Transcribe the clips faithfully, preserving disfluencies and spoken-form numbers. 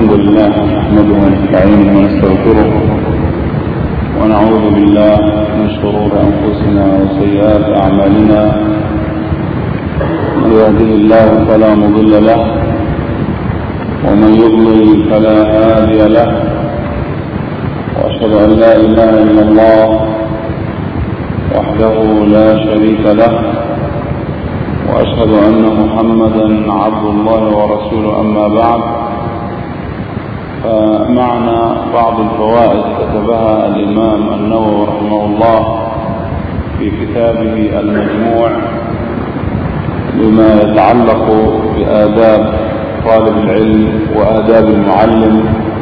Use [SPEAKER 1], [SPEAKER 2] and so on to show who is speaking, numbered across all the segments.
[SPEAKER 1] الحمد لله نحمده ونستعينه ونستغفره ونعوذ بالله من شرور أنفسنا وسيئات أعمالنا. من يهده الله فلا مضل له ومن يضلل فلا هادي له، وأشهد أن لا إله إلا الله وحده لا شريك له، وأشهد أن محمدا عبد الله ورسوله. أما بعد، فمعنا بعض الفوائد كتبها الإمام النووي رحمه الله في كتابه المجموع بما يتعلق بآداب طالب العلم وآداب المعلم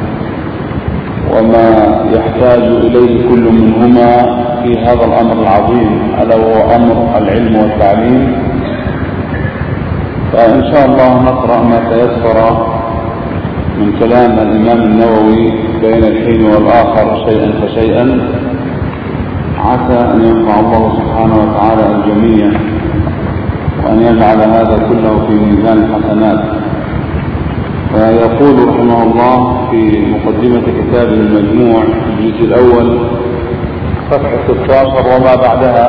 [SPEAKER 1] وما يحتاج إليه كل منهما في هذا الأمر العظيم ألا وهو أمر العلم والتعليم. فإن شاء الله نقرأ ما تيسر من كلام الإمام النووي بين الحين والآخر شيئا فشيئا، عسى أن ينفع الله سبحانه وتعالى الجميع وأن يجعل هذا كله في ميزان الحسنات. فيقول رحمه الله في مقدمة كتابه المجموع الجزء الأول صفحة ستة عشر وما بعدها،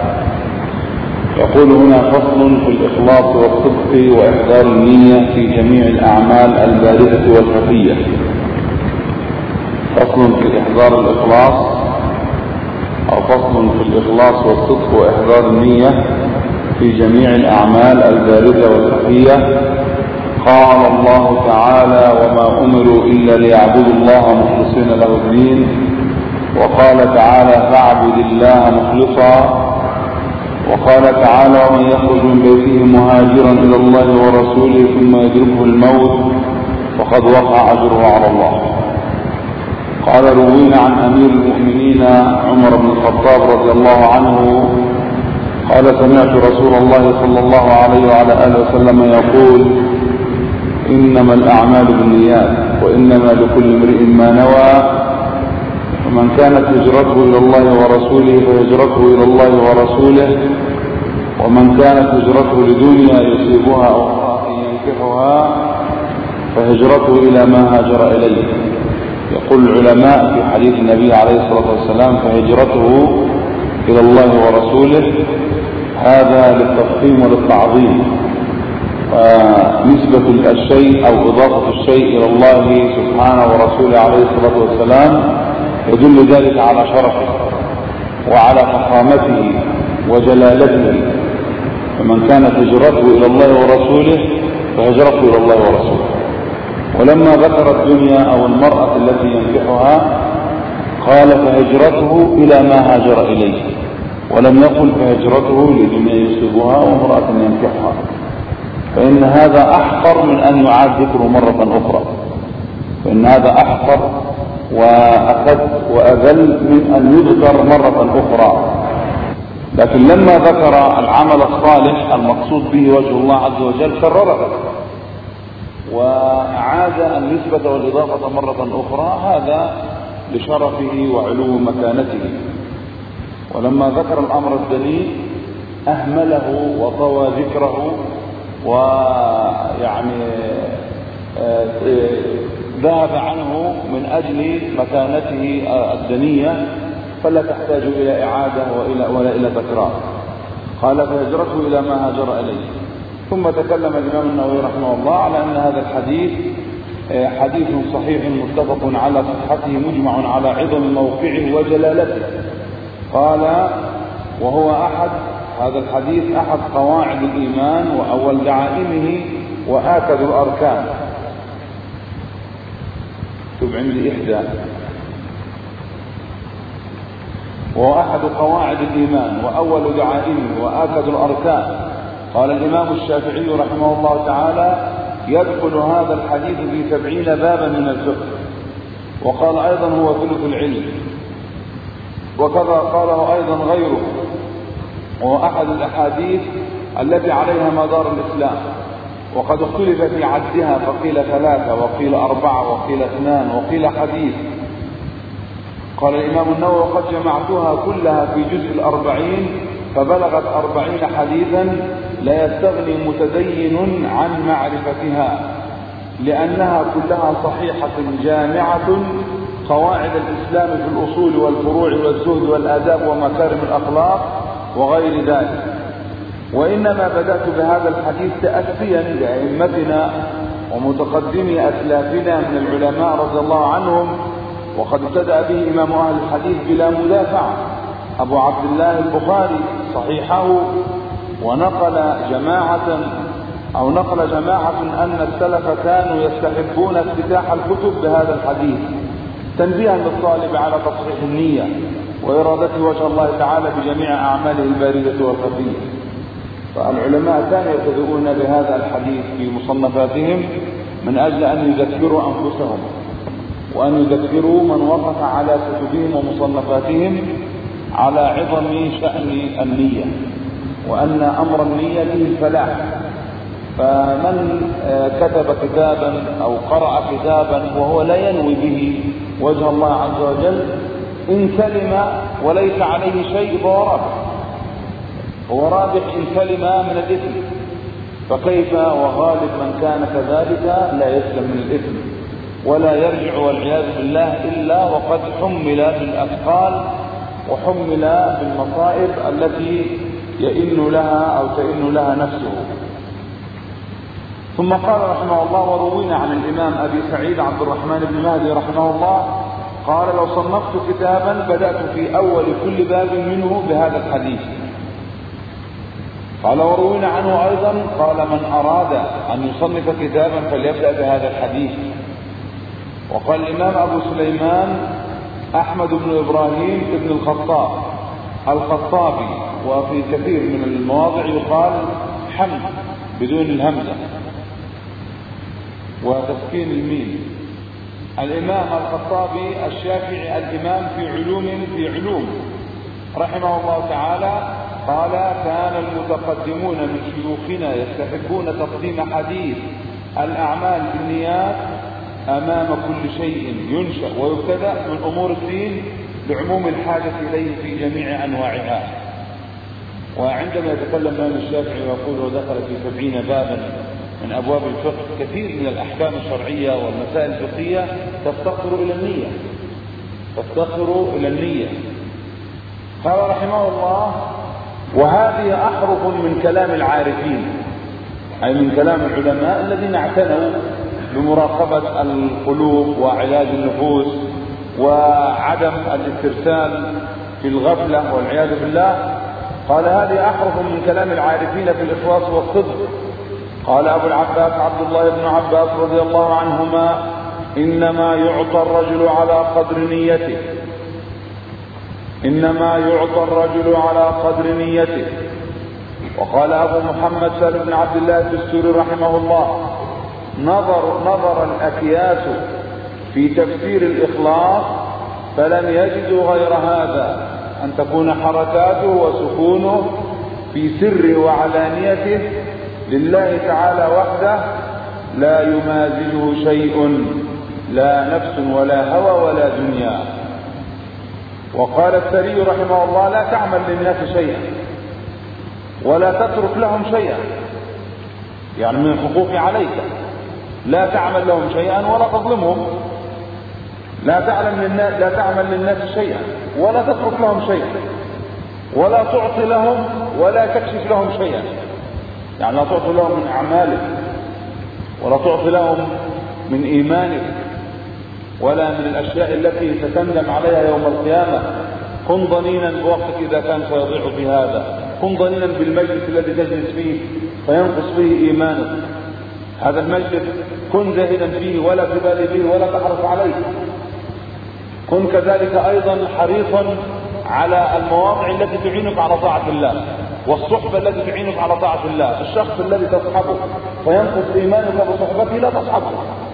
[SPEAKER 1] يقول هنا: فصل في الإخلاص والصدق وإحضار النية في جميع الأعمال البارزة والخفية. فصل في إحضار الإخلاص أو فصل في الإخلاص والصدق وإحضار النية في جميع الأعمال البارزة والخفية. قال الله تعالى: وما أمروا إلا ليعبدوا الله مخلصين له الدين. وقال تعالى: فاعبد الله مخلصا. وقال تعالى: ومن يخرج من بيته مهاجرا إلى الله ورسوله ثم يدركه الموت فقد وقع أجره على الله. قال: روينا عن أمير المؤمنين عمر بن الخطاب رضي الله عنه قال: سمعت رسول الله صلى الله عليه وعلى آله وسلم يقول: إنما الأعمال بالنيات وإنما لكل امرئ ما نوى، ومن كانت هجرته إلى الله ورسوله فهجرته إلى الله ورسوله، ومن كانت هجرته لدنيا يصيبها أو امرأة ينكحها فهجرته إلى ما هاجر إليه. يقول العلماء في حديث النبي عليه الصلاة والسلام: فهجرته إلى الله ورسوله، هذا للتفخيم وللتعظيم، ونسبة الشيء أو إضافة الشيء إلى الله سبحانه ورسوله عليه الصلاة والسلام يدل ذلك على شرفه وعلى فخامته وجلالته. فمن كانت هجرته إلى الله ورسوله فهجرته إلى الله ورسوله. ولما ذكر الدنيا أو المرأة التي ينكحها قال: فهجرته إلى ما هاجر إليه، ولم يقل فهجرته لدنيا يصيبها وامرأة ينكحها، فإن هذا أحقر من أن يعاد ذكره مرة أخرى، فإن هذا أحقر وأخذ وأذل من أن يذكر مرة أخرى. لكن لما ذكر العمل الصالح المقصود به وجه الله عز وجل كرره وأعاد النسبة والإضافة مرة أخرى، هذا لشرفه وعلو مكانته. ولما ذكر الأمر الدنيء أهمله وطوى ذكره، ويعني ذهب عنه من أجل مكانته الدنية، فلا تحتاج إلى إعادة وإلى ولا إلى تكرار. قال: فهجرته إلى ما هاجر إليه. ثم تكلم الإمام النووي رحمه الله على أن هذا الحديث حديث صحيح متفق على صحته مجمع على عظم موقعه وجلالته. قال: وهو أحد هذا الحديث أحد قواعد الإيمان وأول دعائمه وآكد الأركان. اكتب عندي إحدى. وهو أحد قواعد الإيمان وأول دعائمه وآكد الأركان. قال الإمام الشافعي رحمه الله تعالى: يدخل هذا الحديث في سبعين بابا من الفقه. وقال أيضا: هو ثلث العلم. وكذا قاله أيضا غيره، وهو أحد الأحاديث التي عليها مدار الإسلام. وقد اختلف في عدها، فقيل ثلاثة وقيل أربعة وقيل اثنان وقيل حديث. قال الإمام النووي: قد جمعتها كلها في جزء الأربعين فبلغت أربعين حديثا لا يستغني متدين عن معرفتها. لأنها كلها صحيحة جامعة قواعد الإسلام في الأصول والفروع والزهد والآداب ومكارم الأخلاق وغير ذلك. وإنما بدأت بهذا الحديث تأسيا لأئمتنا ومتقدمي أسلافنا من العلماء رضي الله عنهم، وقد ابتدأ به إمام أهل الحديث بلا مدافع أبو عبد الله البخاري صحيحه، ونقل جماعة أو نقل جماعة أن السلف كانوا يستحبون افتتاح الكتب بهذا الحديث تنبيها للطالب على تصحيح النية وإرادة وجه الله تعالى بجميع أعماله الباردة والخفية. فالعلماء كانوا يبتدئون بهذا الحديث في مصنفاتهم من أجل أن يذكروا أنفسهم وأن يذكروا من وقف على كتبهم ومصنفاتهم على عظم شأن النية، وأن أمر النية به الفلاح. فمن كتب كتابا أو قرأ كتابا وهو لا ينوي به وجه الله عز وجل إن سلم وليس عليه شيء فهو رابح، هو رابح إن سلم من الإثم. فكيف وغالب من كان كذلك لا يسلم من الإثم ولا يرجع والعياذ بالله إلا وقد حمل بالأثقال وحمل بالمصائب التي يئن لها أو تئن لها نفسه. ثم قال رحمه الله: وروينا عن الإمام أبي سعيد عبد الرحمن بن مهدي رحمه الله قال: لو صنفت كتابا بدأت في أول كل باب منه بهذا الحديث. قال: وروينا عنه أيضا قال: من أراد أن يصنف كتابا فليبدأ بهذا الحديث. وقال الإمام أبو سليمان أحمد بن إبراهيم بن الخطاب الخطابي، وفي كثير من المواضع يقال حمد بدون الهمزة وتسكين الميم. الإمام الخطابي الشافعي الإمام في علوم في علوم رحمه الله تعالى قال: كان المتقدمون من شيوخنا يستحبون تقديم حديث الأعمال بالنيات أمام كل شيء ينشأ ويبتدأ من أمور الدين لعموم الحاجة إليه في جميع أنواعها. وعندما يتكلم الإمام الشافعي ويقول: ودخل في سبعين بابا من أبواب الفقه، كثير من الأحكام الشرعية والمسائل الفقهية تفتقر إلى النية تفتقر إلى النية. قال رحمه الله: وهذه أحرف من كلام العارفين، أي من كلام العلماء الذين اعتنوا بمراقبة القلوب وعلاج النفوس وعدم الاسترسال في الغفلة والعياذ بالله. قال: هذه أحرف من كلام العارفين في الإخلاص والصدق. قال أبو العباس عبد الله بن عباس رضي الله عنهما: إنما يعطى الرجل على قدر نيته إنما يعطى الرجل على قدر نيته. وقال أبو محمد سالم بن عبد الله الدستوري رحمه الله: نظر نظر الأكياس في تفسير الإخلاص فلم يجدوا غير هذا، أن تكون حركاته وسكونه في سر وعلانيته لله تعالى وحده لا يمازجه شيء، لا نفس ولا هوى ولا دنيا. وقال الثري رحمه الله: لا تعمل للناس شيئا ولا تترك لهم شيئا، يعني من الحقوق عليك، لا تعمل لهم شيئا ولا تظلمهم، لا تعلم للناس لا تعمل للناس شيئا ولا تترك لهم شيئا، ولا تعطي لهم ولا تكشف لهم شيئا، يعني لا تعطي لهم من أعمالك ولا تعطي لهم من إيمانك ولا من الأشياء التي ستندم عليها يوم القيامة. كن ضنينا بوقتك إذا كان سيضيع في هذا، كن ضنينا بالمجلس الذي تجلس فيه فينقص فيه إيمانك، هذا المجلس كن زاهدا فيه ولا تبالي به ولا تحرص عليه. كن كذلك أيضا حريصا على المواضع التي تعينك على طاعة الله والصحبة التي تعينك على طاعة الله. الشخص الذي تصحبه فينقص إيمانك بصحبته لا تصحبه،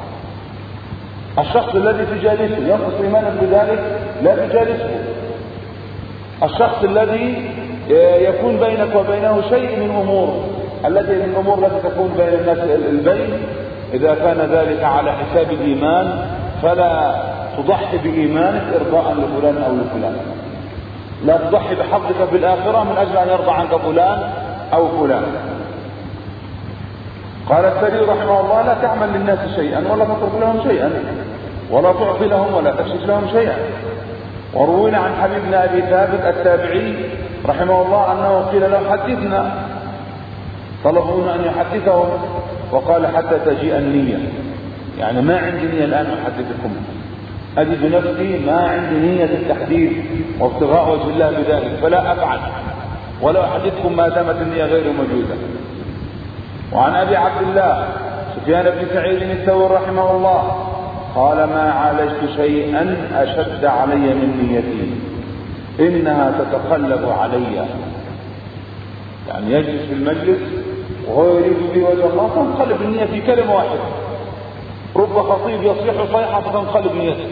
[SPEAKER 1] الشخص الذي تجالسه ينقص إيمانك بذلك لا تجالسه، الشخص الذي يكون بينك وبينه شيء من أمور التي من الأمور التي تكون بين الناس البين، إذا كان ذلك على حساب الإيمان فلا تضحي بإيمانك إرضاء لفلان أو لفلان، لا تضحي بحظك في الآخرة من أجل أن يرضى عنك فلان أو فلان. قال الثري رحمه الله: لا تعمل للناس شيئا ولا تترك لهم شيئا ولا تعطي لهم ولا تكشف لهم شيئا. وروينا عن حبيب بن أبي ثابت التابعي رحمه الله أنه قيل له: حدثنا، طلبوا أن يحدثهم وقال: حتى تجيء النية، يعني ما عندي نية الآن أحدثكم، أجد نفسي ما عندي نية التحديث وابتغاء وجه الله بذلك، فلا أفعل ولا أحدثكم ما دامت النية غير موجودة. وعن أبي عبد الله سفيان بن سعيد الثوري رحمه الله قال: ما عالجت شيئا أشد علي من نيتي، إنها تتقلب علي. يعني يجلس في المجلس وهو يريد به وجه الله تنقلب النية في كلمة واحدة. رب خطيب يصيح صيحة فتنقلب نيته،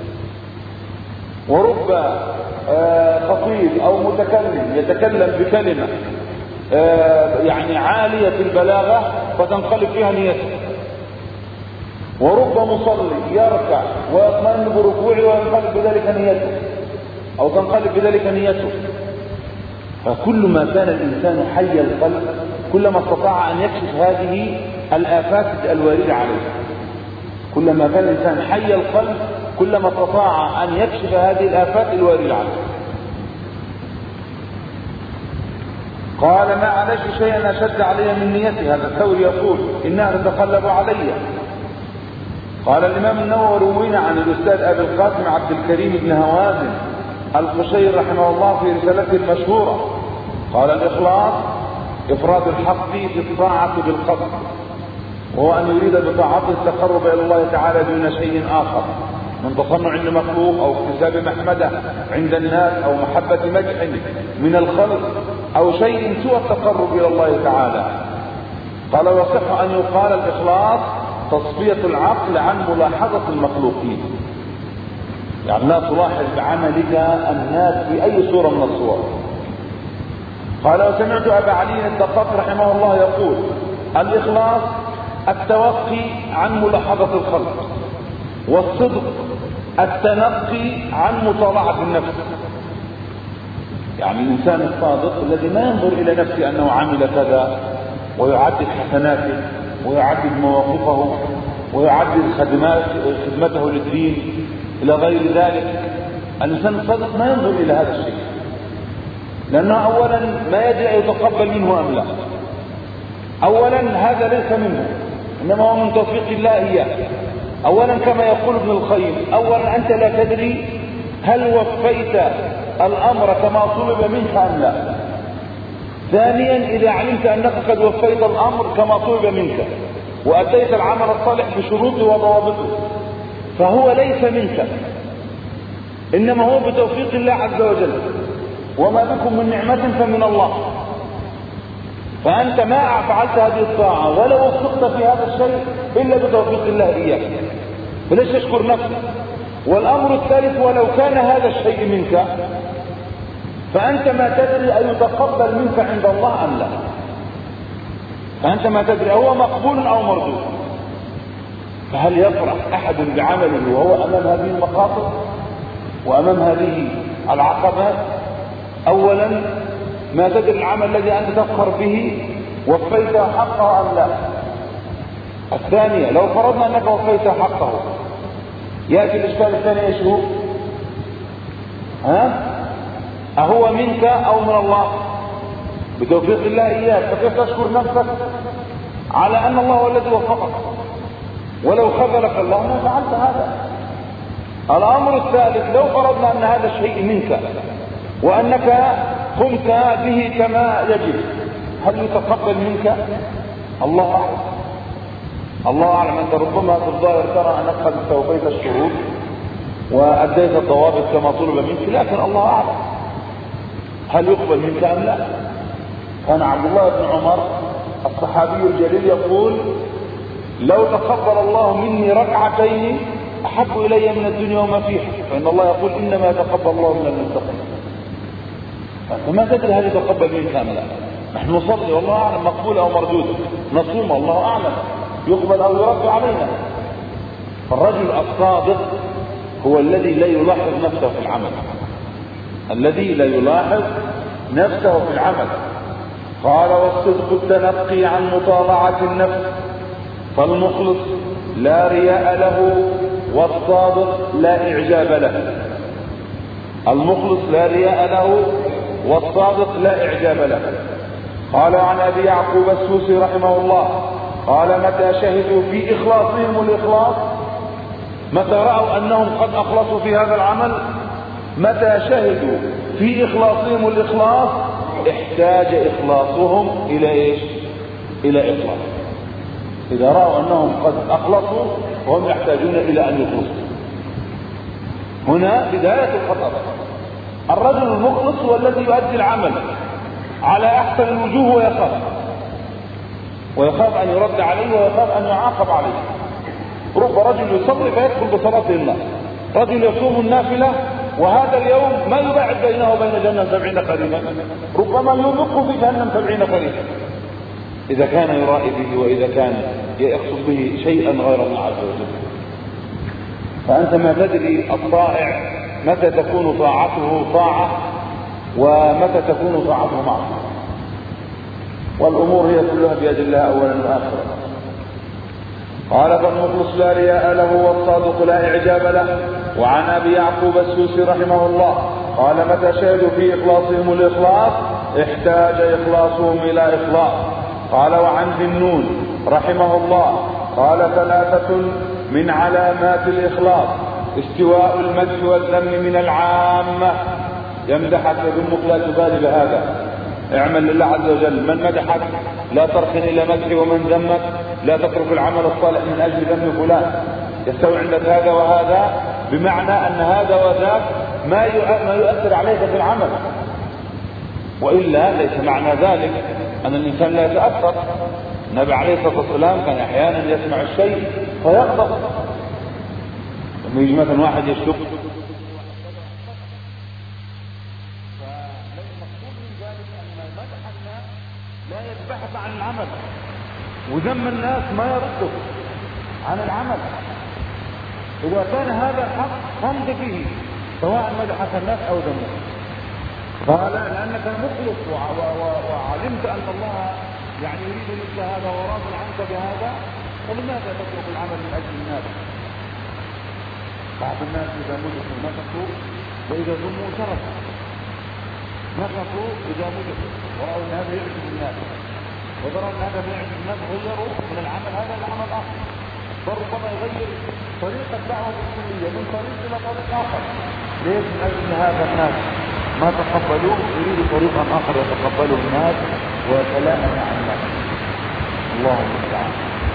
[SPEAKER 1] ورب خطيب أو متكلم يتكلم بكلمة يعني عالية البلاغة فتنقلب فيها نيته، ورب مصلي يركع ويطمئن بركوعه وينقلب بذلك نيته أو تنقلب بذلك نيته. فكل ما كان الإنسان حي القلب كلما استطاع أن يكشف هذه الآفات الواردة عليه. كلما كان الإنسان حي القلب كلما استطاع أن يكشف هذه الآفات الواردة عليه. قال: ما عالجت شيئا أشد علي من نيتي. هذا الثوري يقول: إنها تتقلب علي. قال الإمام النووي: روينا عن الأستاذ أبي القاسم عبد الكريم بن هوازن القشيري رحمه الله في رسالته المشهورة قال: الإخلاص إفراد الحق في الطاعة بالقصد، وهو أن يريد بطاعته التقرب إلى الله تعالى دون شيء آخر من تصنع لمخلوق أو اكتساب محمده عند الناس أو محبة مدح من الخلق أو شيء سوى التقرب إلى الله تعالى. قال: وصح أن يقال الإخلاص تصفية العقل عن ملاحظة المخلوقين، يعني لا تلاحظ بعملك الناس في أي صورة من الصور. قال: وسمعت أبا علي الدقاق رحمه الله يقول: الإخلاص التوقي عن ملاحظة الخلق، والصدق التنقي عن مطالعة النفس. يعني الإنسان الصادق الذي ما ينظر إلى نفسه أنه عمل كذا ويعدد حسناته ويعدد مواقفه ويعدد خدمات خدمته للدين إلى غير ذلك. الإنسان الصادق ما ينظر إلى هذا الشيء، لأنه أولا ما يدري يتقبل منه أم لا. أولا هذا ليس منه، إنما هو من توفيق الله إياه. أولا كما يقول ابن القيم: أولا أنت لا تدري هل وفيت الأمر كما طلب منك أم لا. ثانيا إذا علمت أنك قد وفيت الأمر كما طلب منك وأتيت العمل الصالح بشروطه وضوابطه فهو ليس منك، إنما هو بتوفيق الله عز وجل، وما بكم من نعمة فمن الله. فأنت ما فعلت هذه الطاعة ولا وفقت في هذا الشيء إلا بتوفيق الله إياك، فليش تشكر نفسك. والأمر الثالث: ولو كان هذا الشيء منك فأنت ما تدري أن يتقبل منك عند الله أم لا. فأنت ما تدري هو مقبول أو مردود. فهل يفرح أحد بعمله وهو أمام هذه المخاطر وأمام هذه العقبات؟ أولا ما تدري العمل الذي أنت تفخر به وفيت حقه أم لا. الثانية: لو فرضنا أنك وفيت حقه، يأتي الإشكال الثاني: ايش هو؟ ها؟ أهو منك أو من الله؟ بتوفيق الله إياك. فكيف تشكر نفسك على أن الله هو الذي وفقك؟ ولو خذلك الله ما فعلت هذا. الأمر الثالث: لو فرضنا أن هذا الشيء منك وأنك قمت به كما يجب، هل يتقبل منك؟ الله أعلم. الله أعلم. أنت ربما في الظاهر ترى أنك قد استوفيت الشروط وأديت الضوابط كما طلب منك، لكن الله أعلم هل يقبل منك أم لا. كان عبد الله بن عمر الصحابي الجليل يقول: لو تقبل الله مني ركعتين أحب إلي من الدنيا وما فيها، فإن الله يقول: إنما يتقبل الله من المتقين. فأنت ما تدري هل يتقبل منك أم لا. نحن نصلي والله أعلم مقبول أو مردود، نصوم والله أعلم يقبل أو يرد علينا. فالرجل الصادق هو الذي لا يلاحظ نفسه في العمل، الذي لا يلاحظ نفسه في العمل. قال: والصدق التنقي عن مطالعة النفس فالمخلص لا رياء له والصادق لا إعجاب له. المخلص لا رياء له والصادق لا إعجاب له. قال عن أبي يعقوب السوسي رحمه الله قال متى شهدوا في إخلاصهم الإخلاص، متى رأوا أنهم قد أخلصوا في هذا العمل، متى شهدوا في إخلاصهم الإخلاص احتاج إخلاصهم إلى إيش؟ إلى إخلاص. إذا رأوا أنهم قد أخلصوا وهم يحتاجون إلى أن يخلصوا. هنا بداية الخطر. الرجل المخلص هو الذي يؤدي العمل على أحسن الوجوه ويخاف ويخاف أن يرد عليه ويخاف أن يعاقب عليه. رب رجل يصلي فيدخل بصلاته الناس، رجل يصوم النافلة وهذا اليوم ما يباعد بينه وبين جهنم سبعين قريبا، ربما يوبقه في جهنم سبعين قريبا إذا كان يرائي به وإذا كان يقصد به شيئا غير الله عز وجل. فأنت ما تدري الطائع متى تكون طاعته طاعة ومتى تكون طاعته معصية، والأمور هي كلها بيد الله أولا وآخرا. قال فالمخلص لا رياء له والصادق لا إعجاب له. وعن أبي يعقوب السوسي رحمه الله قال متى شهدوا في إخلاصهم الإخلاص احتاج إخلاصهم إلى إخلاص. قال وعن ذي النون رحمه الله قال ثلاثة من علامات الإخلاص استواء المدح والذم من العامة. يمدحك يذمك لا تبالي بهذا، اعمل لله عز وجل. من مدحك لا تركن إلى مدحه، ومن ذمك لا تترك العمل الصالح من أجل ذم فلان. يستوي عندك هذا وهذا، بمعنى أن هذا وذاك ما يؤثر عليك في العمل، وإلا ليس معنى ذلك أن الإنسان لا يتأثر. النبي عليه الصلاة والسلام كان أحيانا يسمع الشيء فيغضب. لما يجي مثلا واحد يشتم لا يتبحث عن العمل، وذم الناس ما يرده عن العمل. إذا كان هذا الحق فامض فيه سواء مدحك الناس أو ذمك. قال لأنك مخلص وعلمت أن الله يعني يريد مثل هذا وراض عنك بهذا، فلماذا تترك العمل من أجل الناس؟ بعض الناس إذا مدحوا نفسوا وإذا ذموا تركوا، نفقوا إذا مدحوا ورأوا أن هذا يعجب الناس وضروا أن هذا لا يعجب الناس غيروا من العمل هذا لعمل آخر. فربما يغير طريق الدعوة السنية من طريق إلى طريق آخر. ليش؟ من أجل هذا الناس ما تقبلوه يريد طريقا آخر يتقبله الناس ويتلاءم مع الناس. الله المستعان.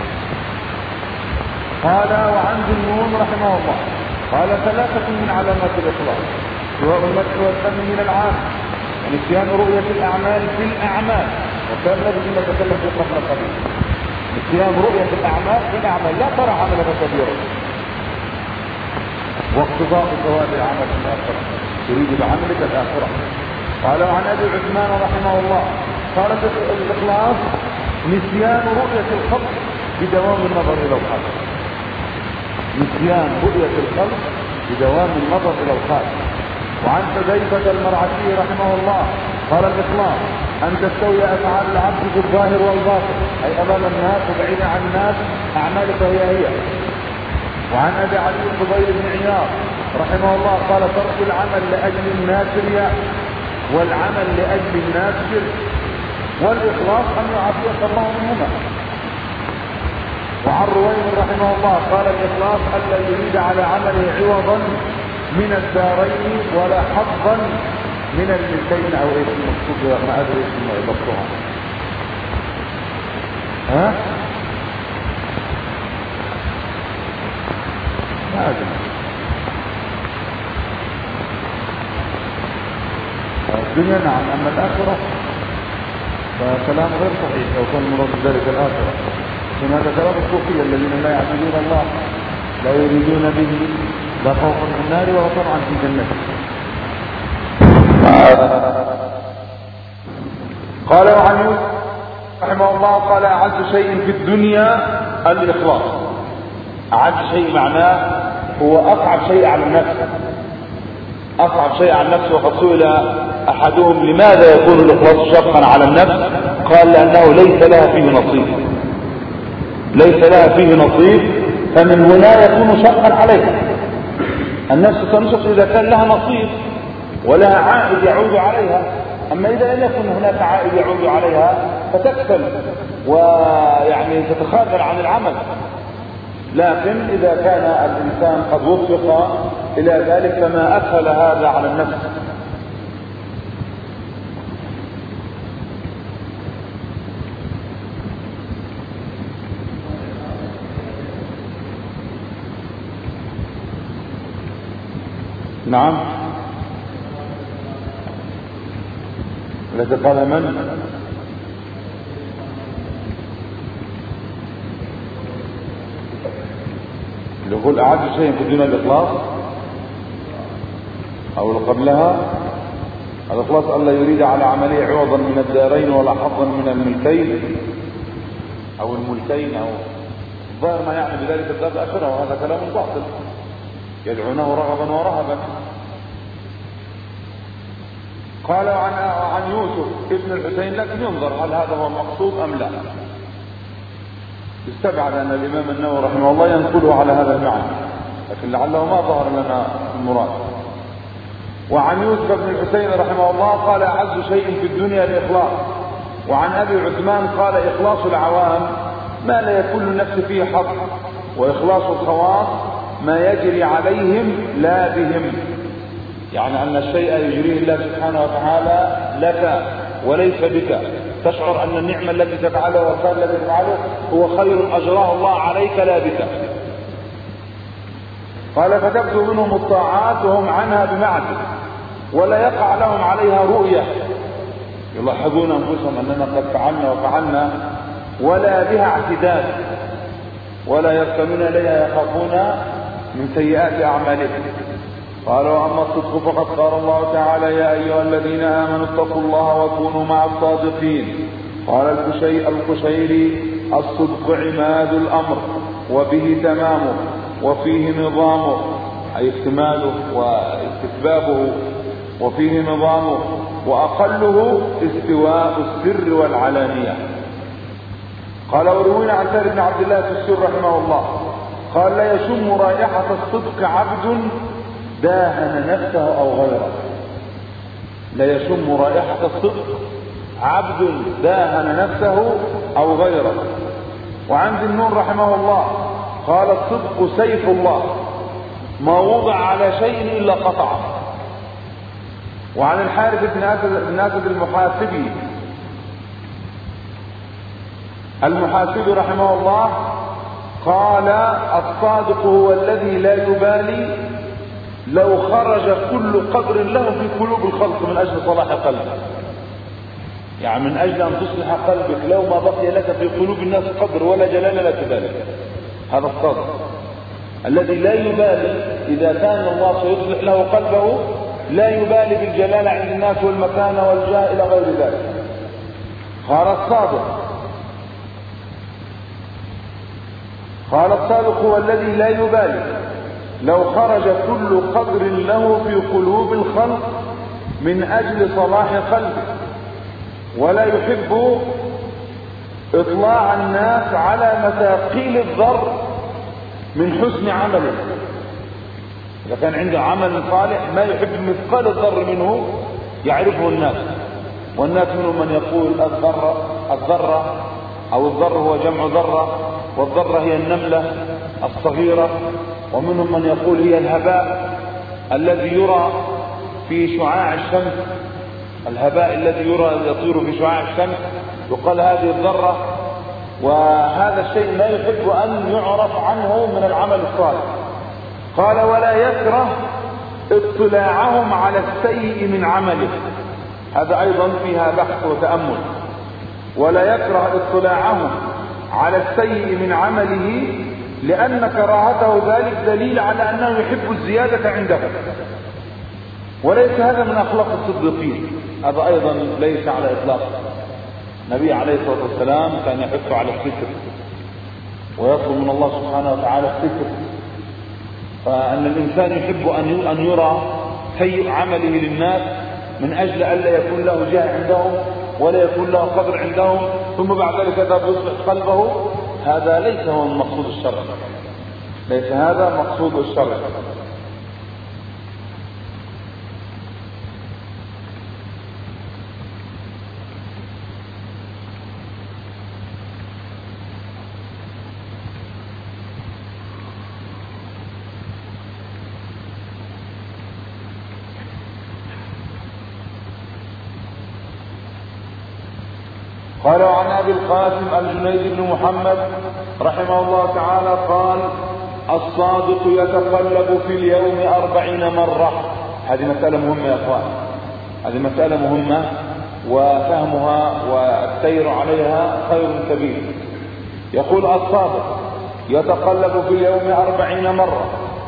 [SPEAKER 1] قال وعن ذي النون رحمه الله قال ثلاثة من علامات الإخلاص سواء المدح والذم من العام، نسيان رؤية الأعمال في الأعمال، وكان لازم نتكلم في القصر القبيل. نسيان رؤية الأعمال في الأعمال، لا ترى عملك كبيرا، واقتضاء ثواب العمل في الآخرة، تريد بعملك الآخرة. قال عن أبي عثمان رحمه الله قال الإخلاص نسيان رؤية الخلق بدوام النظر إلى الخالق. نسيان رؤية الخلق بدوام النظر إلى الخالق. وعن حذيفة المرعشي رحمه الله قال الإخلاص أن تستوي أفعال العبد في الظاهر والباطن، أي أمام الناس وبعيد عن الناس، أعمالك هي هي. وعن أبي علي الفضيل بن عياض رحمه الله قال ترك العمل لأجل الناس رياء، والعمل لأجل الناس شرك، والإخلاص أن يعافيك الله منهما. وعن رويم رحمه الله قال الإخلاص ألا يريد على عمله عوضا من الدارين ولا حظا من الملكين او ايش المقصود، ما ادري ايش يضبطها. ها ما ادري. الدنيا نعم، اما الاخره فكلام غير صحيح لو كان مراد ذلك الاخره. ثم هذا كلام الصوفيه الذين لا يعبدون الله لا يريدون به لا خوفا في النار ولا طمعا في الجنة. قال وعن يوسف رحمه الله قال أعز شيء في الدنيا الإخلاص. أعز شيء معناه هو أصعب شيء على النفس، أصعب شيء على النفس. وقد سئل أحدهم لماذا يكون الإخلاص شقا على النفس؟ قال لأنه ليس لها فيه نصيب، ليس لها فيه نصيب، فمن هنا يكون شقا عليها. النفس تنشط إذا كان لها نصيب ولها عائد يعود عليها، أما إذا لم يكن هناك عائد يعود عليها فتكسل ويعني تتخاذل عن العمل. لكن إذا كان الإنسان قد وفق إلى ذلك فما أسهل هذا على النفس. نعم. التي قال من؟ اللي يقول أعد شيء في دون الإخلاص أو اللي قبلها. الإخلاص ألا يريد على عمله عوضا من الدارين ولا حظا من الملكين أو الملكين، أو ظاهر ما يعني بذلك الدار الآخرة، وهذا كلام باطل، يدعونه رغبا ورهبا. قال عن عن يوسف ابن الحسين، لكن ينظر هل هذا هو المقصود أم لا. استبعد أن الإمام النووي رحمه الله ينقله على هذا المعنى، لكن لعله ما ظهر لنا المراد. وعن يوسف بن الحسين رحمه الله قال أعز شيء في الدنيا الإخلاص. وعن أبي عثمان قال إخلاص العوام ما لا يكون النفس فيه حظ، وإخلاص الخواص ما يجري عليهم لا بهم، يعني أن الشيء يجريه الله سبحانه وتعالى لك وليس بك، تشعر أن النعمة التي تفعلها والخير الذي تفعله هو خير أجراه الله عليك لا بك. قال فتبدو منهم الطاعات وهم عنها بمعزل، ولا يقع لهم عليها رؤية، يلاحظون أنفسهم أننا قد فعلنا وفعلنا ولا بها اعتداد، ولا يركنون إليها يخافون من سيئات أعمالهم. قال وأما الصدق فقد قال الله تعالى يا أيها الذين آمنوا اتقوا الله وكونوا مع الصادقين. قال القشيري الصدق عماد الأمر وبه تمامه وفيه نظامه، أي اكتماله واستتبابه، وفيه نظامه، وأقله استواء السر والعلانية. قال وروينا عن سهل بن عبد الله في السر رحمه الله قال لا يشم رائحة الصدق عبد داهن نفسه أو غيره. لا يشم رائحة الصدق عبد داهن نفسه أو غيره. وعن ذي النون رحمه الله قال الصدق سيف الله ما وضع على شيء إلا قطعه. وعن الحارث بن أسد المحاسبي المحاسبي رحمه الله قال الصادق هو الذي لا يبالي لو خرج كل قدر له في قلوب الخلق من أجل صلاح قلبه، يعني من أجل أن تصلح قلبك لو ما بقي لك في قلوب الناس قدر ولا جلال لا تبالي. هذا الصادق الذي لا يبالي إذا كان الله سيصلح له قلبه، لا يبالي بالجلال عند الناس والمكانة والجاه إلى غير ذلك. قال الصادق قال الصادق هو الذي لا يبالي لو خرج كل قدر له في قلوب الخلق من أجل صلاح قلبه، ولا يحب إطلاع الناس على مثاقيل الذر من حسن عمله. إذا كان عنده عمل صالح ما يحب مثقال الذر منه يعرفه الناس، والناس منهم من يقول الذرة الذرة أو الذر هو جمع ذرة، والذرة هي النملة الصغيرة، ومنهم من يقول هي الهباء الذي يرى في شعاع الشمس، الهباء الذي يرى يطير في شعاع الشمس يقال هذه الذرة. وهذا الشيء لا يحب أن يعرف عنه من العمل الصالح. قال ولا يكره اطلاعهم على السيء من عمله، هذا أيضا فيها بحث وتأمل. ولا يكره اطلاعهم على السيء من عمله لأن كراهته ذلك دليل على أنه يحب الزيادة عنده، وليس هذا من أخلاق الصديقين، هذا أيضا ليس على إطلاق. النبي عليه الصلاة والسلام كان يحث على الستر ويطلب من الله سبحانه وتعالى الستر، فأن الإنسان يحب أن يرى سيء عمله للناس من أجل ألا يكون له جاه عندهم ولا يكون له قدر عندهم، ثم بعد ذلك إذا يصلح قلبه هذا ليس هو المقصود الشرعي، ليس هذا مقصود الشرع. قال عن أبي القاسم الجنيد بن محمد رحمه الله تعالى قال: الصادق يتقلب في اليوم أربعين مرة. هذه مسألة مهمة يا أخوان، هذه مسألة مهمة، وفهمها والسير عليها خير كبير. يقول: الصادق يتقلب في اليوم أربعين مرة،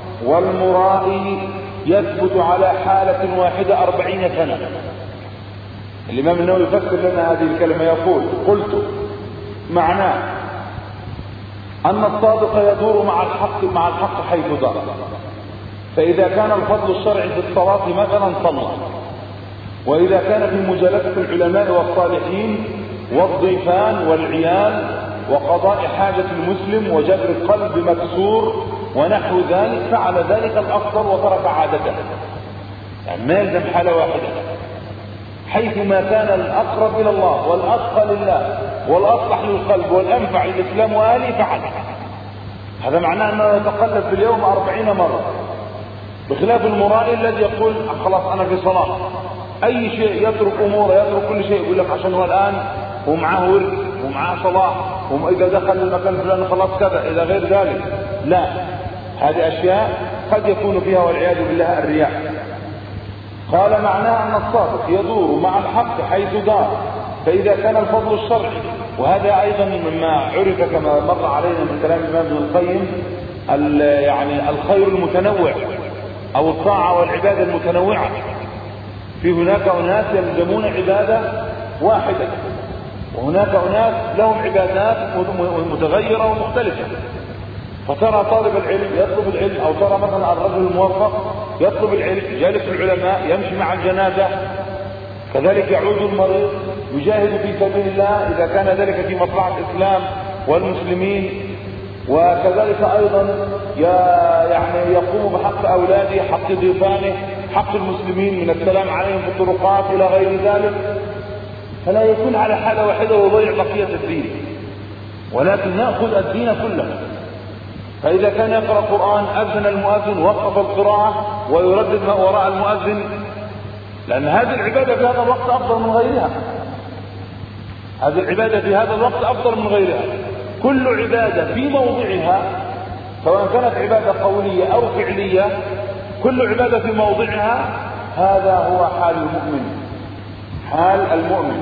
[SPEAKER 1] والمرائي يثبت على حالة واحدة أربعين سنة. الإمام النووي يفسر لنا هذه الكلمة يقول: قلت معناه أن الصادق يدور مع الحق مع الحق حيث دار. فإذا كان الفضل الشرعي في الصلاة مثلا صلى، وإذا كان في مجالسة العلماء والصالحين والضيفان والعيال وقضاء حاجة المسلم وجبر القلب مكسور ونحو ذلك فعل ذلك الأفضل وترك عادته. يعني ما يلزم حالة واحدة، حيثما كان الأقرب إلى الله والأتقى لله والأصلح للقلب والأنفع للإسلام وآله فعل. هذا معناه أنه يتقلب في اليوم أربعين مرة، بخلاف المرائي الذي يقول: خلاص أنا في صلاة، أي شيء يترك أموره، يترك كل شيء، يقول لك عشان هو الآن ومعاه ورد ومعاه صلاة، وإذا دخل المكان الفلاني خلاص كذا إلى غير ذلك. لا، هذه أشياء قد يكون فيها والعياذ بالله الرياء. قال: معناه أن الصادق يدور مع الحق حيث دار، فإذا كان الفضل الشرعي، وهذا أيضا مما عرف كما مر علينا من كلام الإمام ابن القيم، يعني الخير المتنوع أو الطاعة والعبادة المتنوعة. في هناك أناس يلزمون عبادة واحدة، وهناك أناس لهم عبادات متغيرة ومختلفة. فترى طالب العلم يطلب العلم، أو ترى مثلا الرجل الموفق يطلب العلم، جالس العلماء، يمشي مع الجنازة، كذلك يعود المريض، يجاهد في سبيل الله إذا كان ذلك في مصلحة الإسلام والمسلمين، وكذلك أيضا يعني يقوم بحق أولاده، حق ضيفانه، حق المسلمين من السلام عليهم في الطرقات إلى غير ذلك. فلا يكون على حالة واحدة ويضيع بقية الدين، ولكن نأخذ الدين كله. فإذا كان يقرأ القرآن أذن المؤذن وقف القراءة ويردد ما وراء المؤذن، لأن هذه العبادة في هذا الوقت أفضل من غيرها. هذه العبادة في هذا الوقت أفضل من غيرها. كل عبادة في موضعها، سواء كانت عبادة قولية أو فعلية، كل عبادة في موضعها. هذا هو حال المؤمن، حال المؤمن.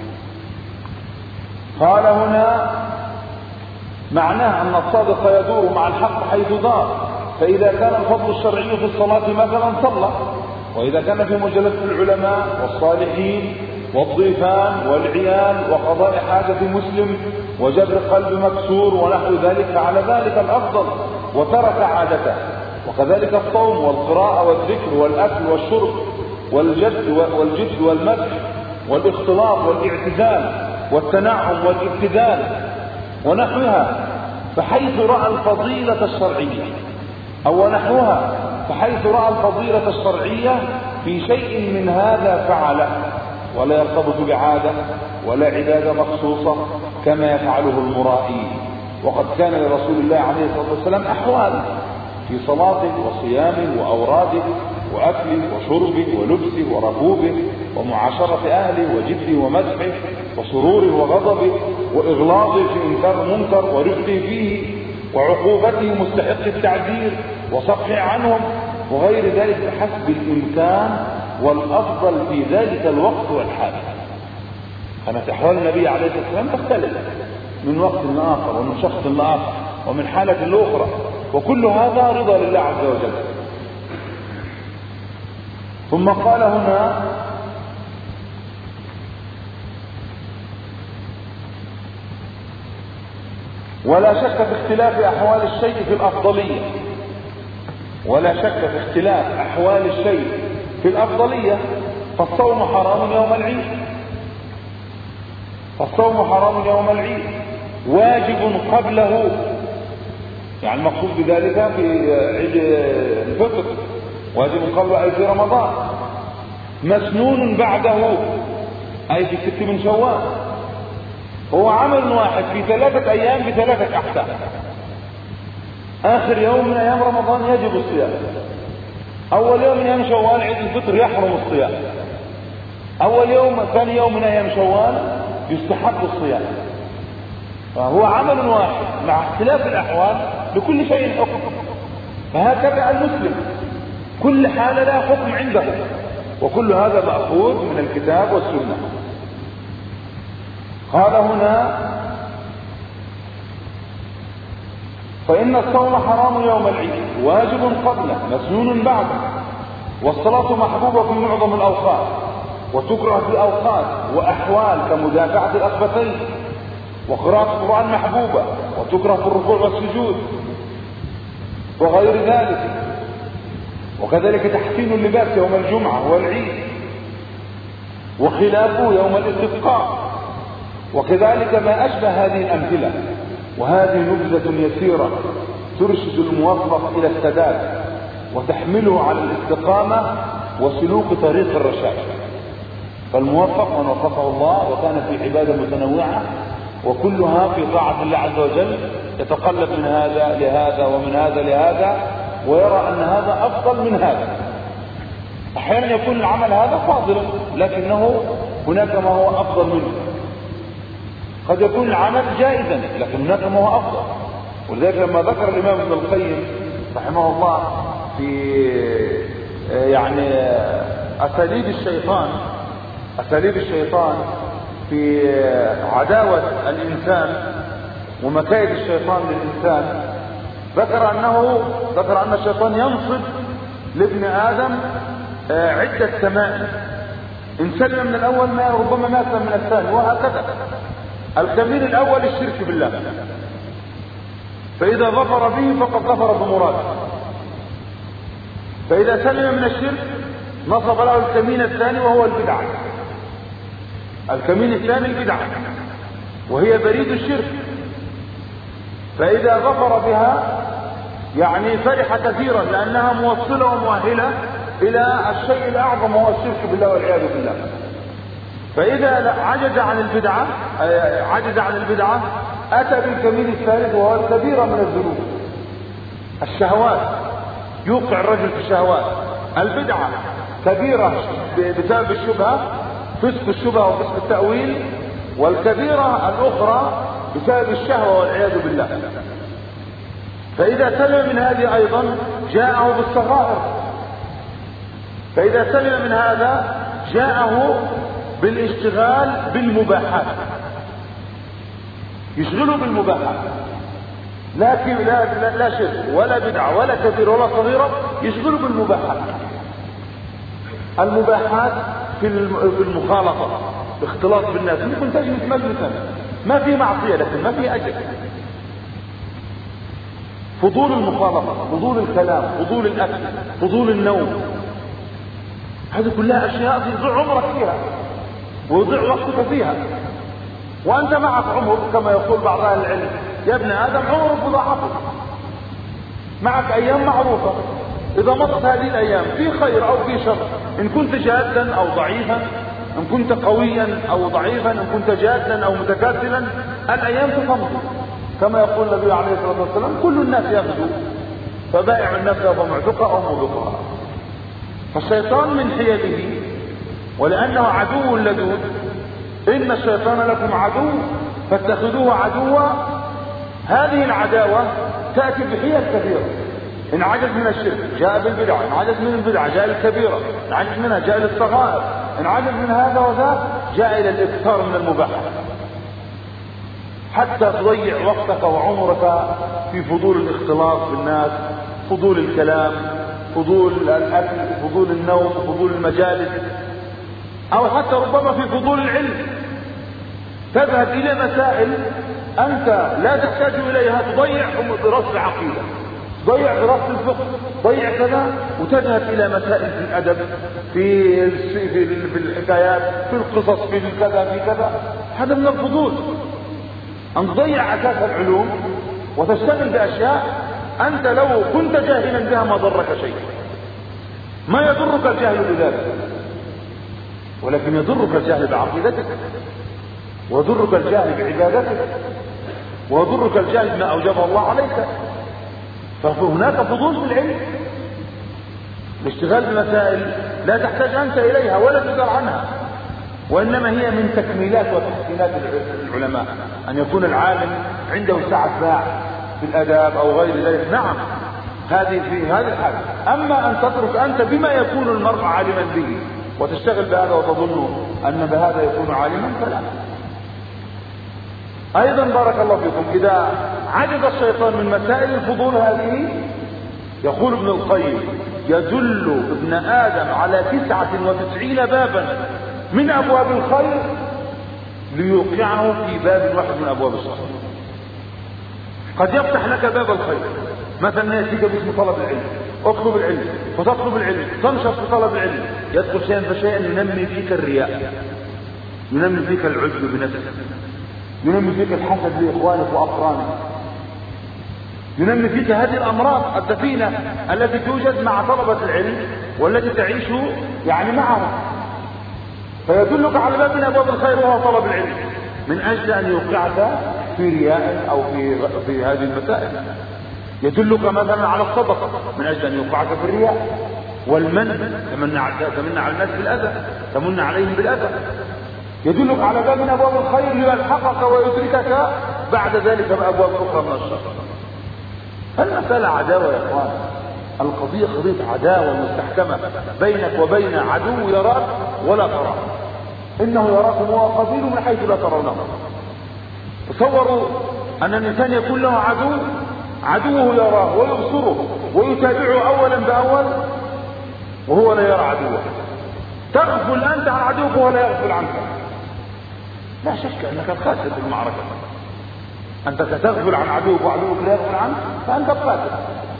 [SPEAKER 1] قال هنا: معناه أن الصادق يدور مع الحق حيث دار، فإذا كان الفضل الشرعي في الصلاة مثلا صلى، وإذا كان في مجالسة العلماء والصالحين والضيفان والعيال وقضاء حاجة مسلم وجبر قلب مكسور ونحو ذلك فعل ذلك الأفضل وترك عادته. وكذلك الصوم والقراءة والذكر والأكل والشرب والجد والجد والمسح والاختلاط والاعتزال والتنعم والابتذال ونحوها، فحيث رأى الفضيلة الشرعية أو نحوها، فحيث رأى الفضيلة الشرعية في شيء من هذا فعله، ولا يرتبط بعادة ولا عبادة مخصوصة كما يفعله المرائي. وقد كان لرسول الله عليه الصلاة والسلام أحوال في صلاته وصيامه وأوراده وأكله وشربه ولبسه وركوبه ومعاشرة أهله وجده ومدحه وسروره وغضبه وإغلاظه في إنكار المنكر ورفقه فيه وعقوبته مستحق التعذير وصفحه عنهم وغير ذلك بحسب الإمكان والأفضل في ذلك الوقت والحال. كانت أحوال النبي عليه الصلاة والسلام تختلف من وقت لآخر ومن شخص لآخر ومن حالة لأخرى، وكل هذا رضا لله عز وجل. ثم قال هنا: ولا شك في اختلاف أحوال الشيء في الأفضلية، ولا شك في اختلاف أحوال الشيء في الأفضلية. فالصوم حرام يوم العيد، فالصوم حرام يوم العيد، واجب قبله، يعني المقصود بذلك في عيد الفطر واجب قبله أي في رمضان، مسنون بعده أي في الست من شوال. هو عمل واحد في ثلاثة أيام بثلاثة أحكام. آخر يوم من أيام رمضان يجب الصيام، أول يوم من أيام شوال عيد الفطر يحرم الصيام، أول يوم ثاني يوم من أيام شوال يستحب الصيام. فهو عمل واحد مع اختلاف الأحوال لكل شيء حكم. فهكذا المسلم كل حالة لها حكم عنده، وكل هذا مأخوذ من الكتاب والسنة. قال هنا فإن الصوم حرام يوم العيد واجب قبله مسنون بعده، والصلاة محبوبة في معظم الأوقات وتكره في أوقات وأحوال كمدافعة الأخبثين، وقراءة القرآن محبوبة وتكره في الركوع والسجود وغير ذلك، وكذلك تحسين اللباس يوم الجمعة والعيد وخلافه يوم الاستسقاء، وكذلك ما أشبه هذه الأمثلة. وهذه نبذة يسيرة ترشد الموفق إلى السداد وتحمله على الاستقامة وسلوك طريق الرشاد. فالموفق من وفقه الله وكان في عبادة متنوعة وكلها في طاعة الله عز وجل، يتقلب من هذا لهذا ومن هذا لهذا، ويرى أن هذا أفضل من هذا. أحيانا يكون العمل هذا فاضلا لكنه هناك ما هو أفضل منه، قد يكون العمل جائزا لكن هناك ما هو أفضل. ولذلك لما ذكر الإمام ابن القيم رحمه الله في يعني أساليب الشيطان أساليب الشيطان في عداوة الإنسان ومكايد الشيطان للإنسان، ذكر أنه ذكر أن الشيطان ينصب لابن آدم عدة تمائم، إن سلم من الأول ما ربما ما سلم من الثاني، وهكذا. الكمين الأول الشرك بالله، فإذا ظفر به فقد ظفر بمراده، فإذا سلم من الشرك نصب له الكمين الثاني وهو البدعة. الكمين الثاني البدعة وهي بريد الشرك، فإذا ظفر بها يعني فرح كثيرا لأنها موصلة ومؤهلة إلى الشيء الأعظم وهو الشرك بالله والعياذ بالله. فإذا عجز عن البدعة عجز عن البدعة أتى بالكمين الثالث وهو الكبيرة من الذنوب، الشهوات، يوقع الرجل في الشهوات. البدعة كبيرة بسبب الشبهة، فسق الشبهة وفسق التأويل، والكبيرة الأخرى بسبب الشهوة والعياذ بالله. فإذا سلم من هذه أيضا جاءه بالصغائر، فإذا سلم من هذا جاءه بالاشتغال بالمباحات، يشغله بالمباحات، لكن لا, لا, لا شرك ولا بدعة ولا كبيرة ولا صغيرة، يشغله بالمباحات. المباحات في المخالطة، باختلاط بالناس، ممكن تجلس مجلسا ما في معصية لكن ما في أجل، فضول المخالطة، فضول الكلام، فضول الأكل، فضول النوم، هذه كلها أشياء تضيع عمرك فيها ويضيع وقتك فيها، وأنت معك عمر كما يقول بعض أهل العلم، يا ابن آدم عمرك مضاعفة، معك أيام معروفة، إذا مضت هذه الأيام في خير أو في شر، إن كنت جادا أو ضعيفا، إن كنت قويا أو ضعيفا، إن كنت جادا أو متكاسلا، الأيام تفضل كما يقول النبي عليه الصلاة والسلام كل الناس يغدو فبائع النفس فمعتقة أو موبقها. فالشيطان من حيله، ولأنه عدو لدود، إن الشيطان لكم عدو فاتخذوه عدوا، هذه العداوة تأتي بحيل كثيرة. إن عجز من الشرك جاء بالبدعة، إن عجز من البدعة جاء الكبيرة، إن عجز منها جاء للصغائر، إن عجز من هذا وذاك جاء إلى الإكثار من المباحات، حتى تضيع وقتك وعمرك في فضول الاختلاط بالناس، فضول الكلام، فضول الأكل، فضول النوم، فضول المجالس، أو حتى ربما في فضول العلم، تذهب إلى مسائل أنت لا تحتاج إليها، تضيع دراسة العقيدة، تضيع دراسة الفقه، تضيع كذا، وتذهب إلى مسائل في الأدب، في في الحكايات، في القصص، في كذا في كذا. هذا من الفضول.
[SPEAKER 2] أن تضيع أساس العلوم وتشتغل بأشياء أنت لو كنت جاهلا بها ما ضرك شيء. ما يضرك الجهل بذلك، ولكن يضرك الجهل بعقيدتك، ويضرك الجهل بعبادتك، ويضرك الجهل بما أوجبه الله عليك. فهناك فضول في العلم. الاشتغال بمسائل لا تحتاج أنت إليها ولا تسأل عنها، وإنما هي من تكميلات وتحسينات العلماء. أن يكون العالم عنده سعة باع في الأداب أو غير ذلك، نعم هذه في هذه الحال. أما أن تترك أنت بما يكون المرء عالما به وتشتغل بهذا وتظن أن بهذا يكون عالما، فلا. أيضا بارك الله فيكم، إذا عجز الشيطان من مسائل الفضول هذه، يقول ابن القيم: يدل ابن آدم على تسعة وتسعين بابا من أبواب الخير ليوقعه في باب واحد من أبواب الشر. قد يفتح لك باب الخير، مثلا يأتيك باسم طلب العلم، اطلب العلم فتطلب العلم، تنشط في طلب العلم، يدخل شيئا فشيئا ينمي فيك الرياء، ينمي فيك العجب بنفسك، ينمي فيك الحسد لإخوانك وأقرانك، ينمي فيك هذه الأمراض الدفينة التي توجد مع طلبة العلم والتي تعيش يعني معهم. فيدلك على باب من أبواب الخير وهو طلب العلم، من أجل أن يوقعك في رياء أو في في هذه المسائل. يدلك مثلا على الصدقة من أجل أن يوقعك في الرياء والمن، تمن على الناس بالأذى، تمن عليهم بالأذى. يدلك على باب من أبواب الخير ليلحقك ويدركك بعد ذلك بأبواب أخرى من الشر. فالمسألة عداوة يا إخوان، القضية قضية عداوة مستحكمة بينك وبين عدو يراك ولا تراه. إنه يراكم وهو قبيل من حيث لا ترونه. تصوروا أن الإنسان يكون له عدو، عدوه يراه ويبصره ويتابعه أولا بأول وهو لا يرى عدوه. تغفل أنت عن عدوك وهو لا يغفل عنك. لا شك أنك خاسر في المعركة. أنت تغفل عن عدوك وعدوك لا يغفل عنك، فأنت خاسر.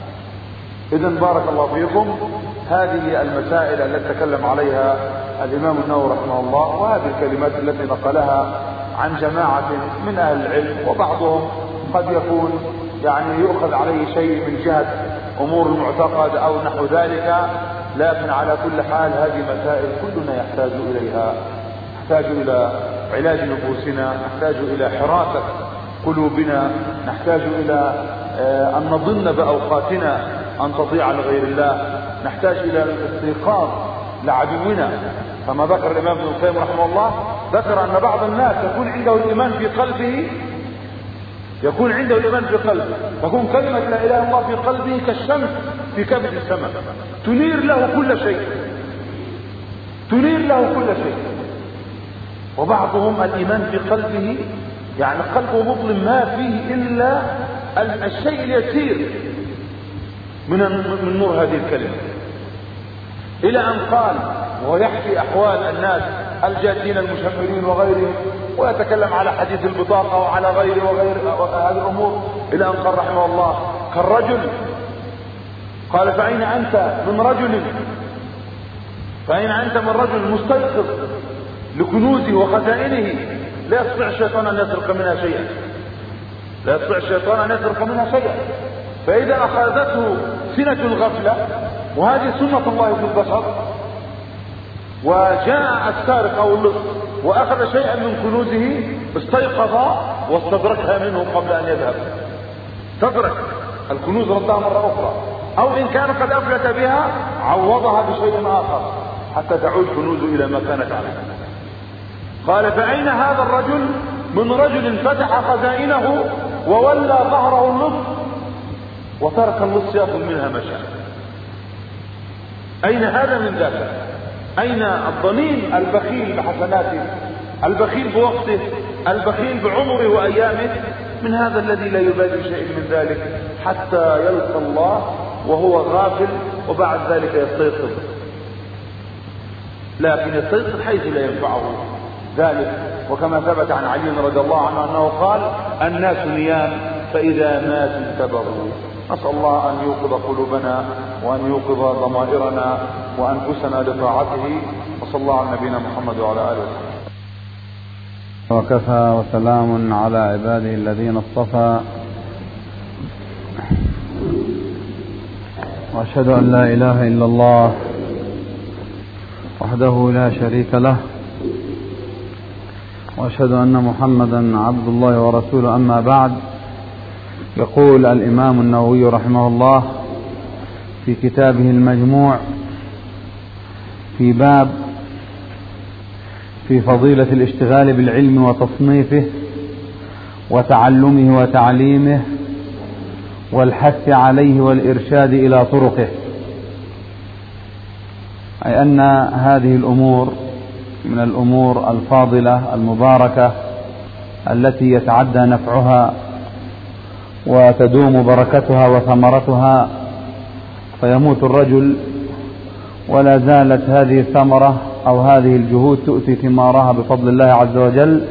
[SPEAKER 2] إذن بارك الله فيكم، هذه المسائل التي تكلم عليها الإمام النووي رحمه الله، وهذه الكلمات التي نقلها عن جماعة من أهل العلم، وبعضهم قد يكون يعني يؤخذ عليه شيء من جهة أمور المعتقد أو نحو ذلك، لكن على كل حال هذه مسائل كلنا يحتاج إليها، نحتاج إلى علاج نفوسنا، نحتاج إلى حراسة قلوبنا، نحتاج إلى أن نظن بأوقاتنا أن تضيع لغير الله، نحتاج إلى الاستيقاظ لعدونا. كما ذكر الإمام ابن القيم رحمه الله، ذكر أن بعض الناس يكون عنده الإيمان في قلبه، يكون عنده الإيمان في قلبه، تكون كلمة لا إله إلا الله في قلبه كالشمس في كبد السماء، تنير له كل شيء، تنير له كل شيء. وبعضهم الإيمان في قلبه يعني قلبه مظلم، ما فيه إلا الشيء اليسير من من نور هذه الكلمة، إلى أن قال ويحكي أحوال الناس الجادين المشمرين وغيرهم، ويتكلم على حديث البطاقة وعلى غيره وغير هذه الأمور، إلى أن قال رحمه الله كالرجل قال فأين أنت من رجل فأين أنت من رجل مستيقظ لكنوزه وخزائنه لا يستطيع الشيطان أن يسرق منها شيئا، لا يستطيع الشيطان أن يسرق منها شيئا. فإذا أخذته سنة الغفلة، وهذه سنة الله في البشر، وجاء السارق أو اللص وأخذ شيئا من كنوزه، استيقظ واستدركها منه قبل أن يذهب، تدرك الكنوز ردها مرة أخرى، أو إن كان قد أفلت بها عوضها بشيء آخر حتى تعود كنوزه إلى ما كانت عليه. قال فأين هذا الرجل من رجل فتح خزائنه وولى ظهره اللص وترك اللص يأخذ منها ما شاء؟ أين هذا من ذاك؟ أين الضنين البخيل بحسناته، البخيل بوقته، البخيل بعمره وأيامه، من هذا الذي لا يبالي شيء من ذلك حتى يلقى الله وهو غافل، وبعد ذلك يستيقظ، لكن يستيقظ حيث لا ينفعه ذلك. وكما ثبت عن علي رضي الله عنه أنه قال الناس نيام فإذا ماتوا انتبهوا. نسأل الله أن يوقظ قلوبنا وأن يوقظ ضمائرنا وأنفسنا لطاعته، وصلى الله على نبينا محمد وعلى آله وسلم.
[SPEAKER 3] وكفى وسلام على عباده الذين اصطفى، وأشهد أن لا إله إلا الله وحده لا شريك له، وأشهد أن محمدا عبد الله ورسوله. أما بعد، يقول الإمام النووي رحمه الله في كتابه المجموع في باب في فضيلة الاشتغال بالعلم وتصنيفه وتعلمه وتعليمه والحث عليه والإرشاد إلى طرقه، أي أن هذه الأمور من الأمور الفاضلة المباركة التي يتعدى نفعها وتدوم بركتها وثمرتها، فيموت الرجل ولا زالت هذه الثمرة أو هذه الجهود تؤتي ثمارها بفضل الله عز وجل.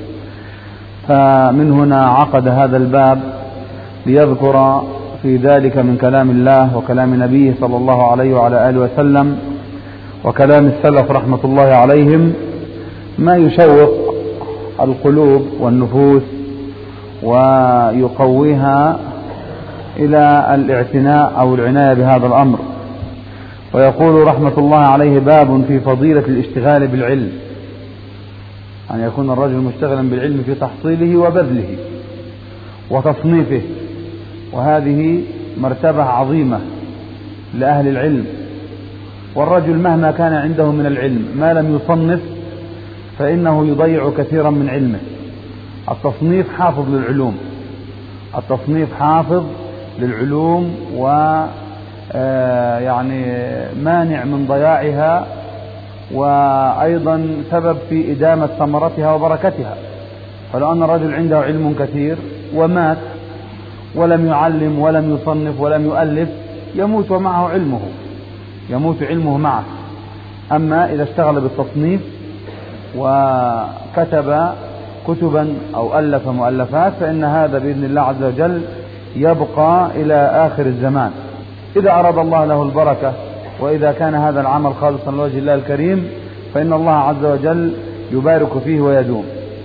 [SPEAKER 3] فمن هنا عقد هذا الباب ليذكر في ذلك من كلام الله وكلام نبيه صلى الله عليه وعلى آله وسلم وكلام السلف رحمة الله عليهم ما يشوق القلوب والنفوس ويقويها إلى الاعتناء أو العناية بهذا الأمر. ويقول رحمة الله عليه: باب في فضيلة الاشتغال بالعلم، أن يكون الرجل مشتغلا بالعلم في تحصيله وبذله وتصنيفه، وهذه مرتبة عظيمة لأهل العلم. والرجل مهما كان عنده من العلم ما لم يصنف فإنه يضيع كثيرا من علمه. التصنيف حافظ للعلوم، التصنيف حافظ للعلوم و يعني مانع من ضياعها، وأيضا سبب في إدامة ثمرتها وبركتها. فلو أن الرجل عنده علم كثير ومات ولم يعلم ولم يصنف ولم يؤلف يموت ومعه علمه، يموت علمه معه. أما إذا اشتغل بالتصنيف وكتب كتبا أو ألف مؤلفات فإن هذا بإذن الله عز وجل يبقى إلى آخر الزمان إذا أراد الله له البركة، وإذا كان هذا العمل خالصا لوجه الله الكريم فإن الله عز وجل يبارك فيه ويدوم.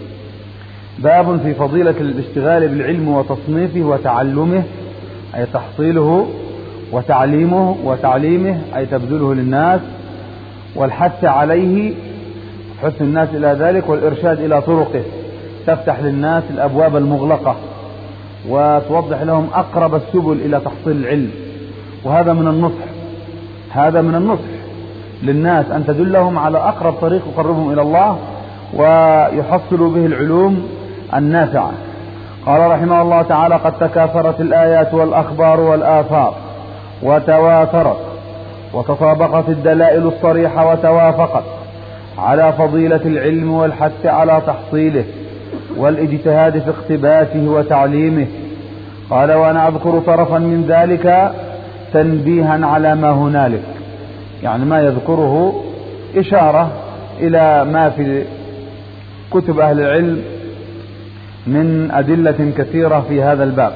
[SPEAKER 3] باب في فضيلة الاشتغال بالعلم وتصنيفه وتعلمه، أي تحصيله، وتعليمه وتعليمه أي تبذله للناس، والحث عليه، حث الناس إلى ذلك، والإرشاد إلى طرقه، تفتح للناس الأبواب المغلقة وتوضح لهم أقرب السبل إلى تحصيل العلم. وهذا من النصح، هذا من النصح للناس أن تدلهم على أقرب طريق يقربهم إلى الله ويحصلوا به العلوم النافعة. قال رحمه الله تعالى: قد تكاثرت الآيات والأخبار والآثار وتواترت وتطابقت الدلائل الصريحة وتوافقت على فضيلة العلم والحث على تحصيله والاجتهاد في اقتباسه وتعليمه. قال: وأنا أذكر طرفا من ذلك تنبيها على ما هنالك، يعني ما يذكره إشارة إلى ما في كتب أهل العلم من أدلة كثيرة في هذا الباب.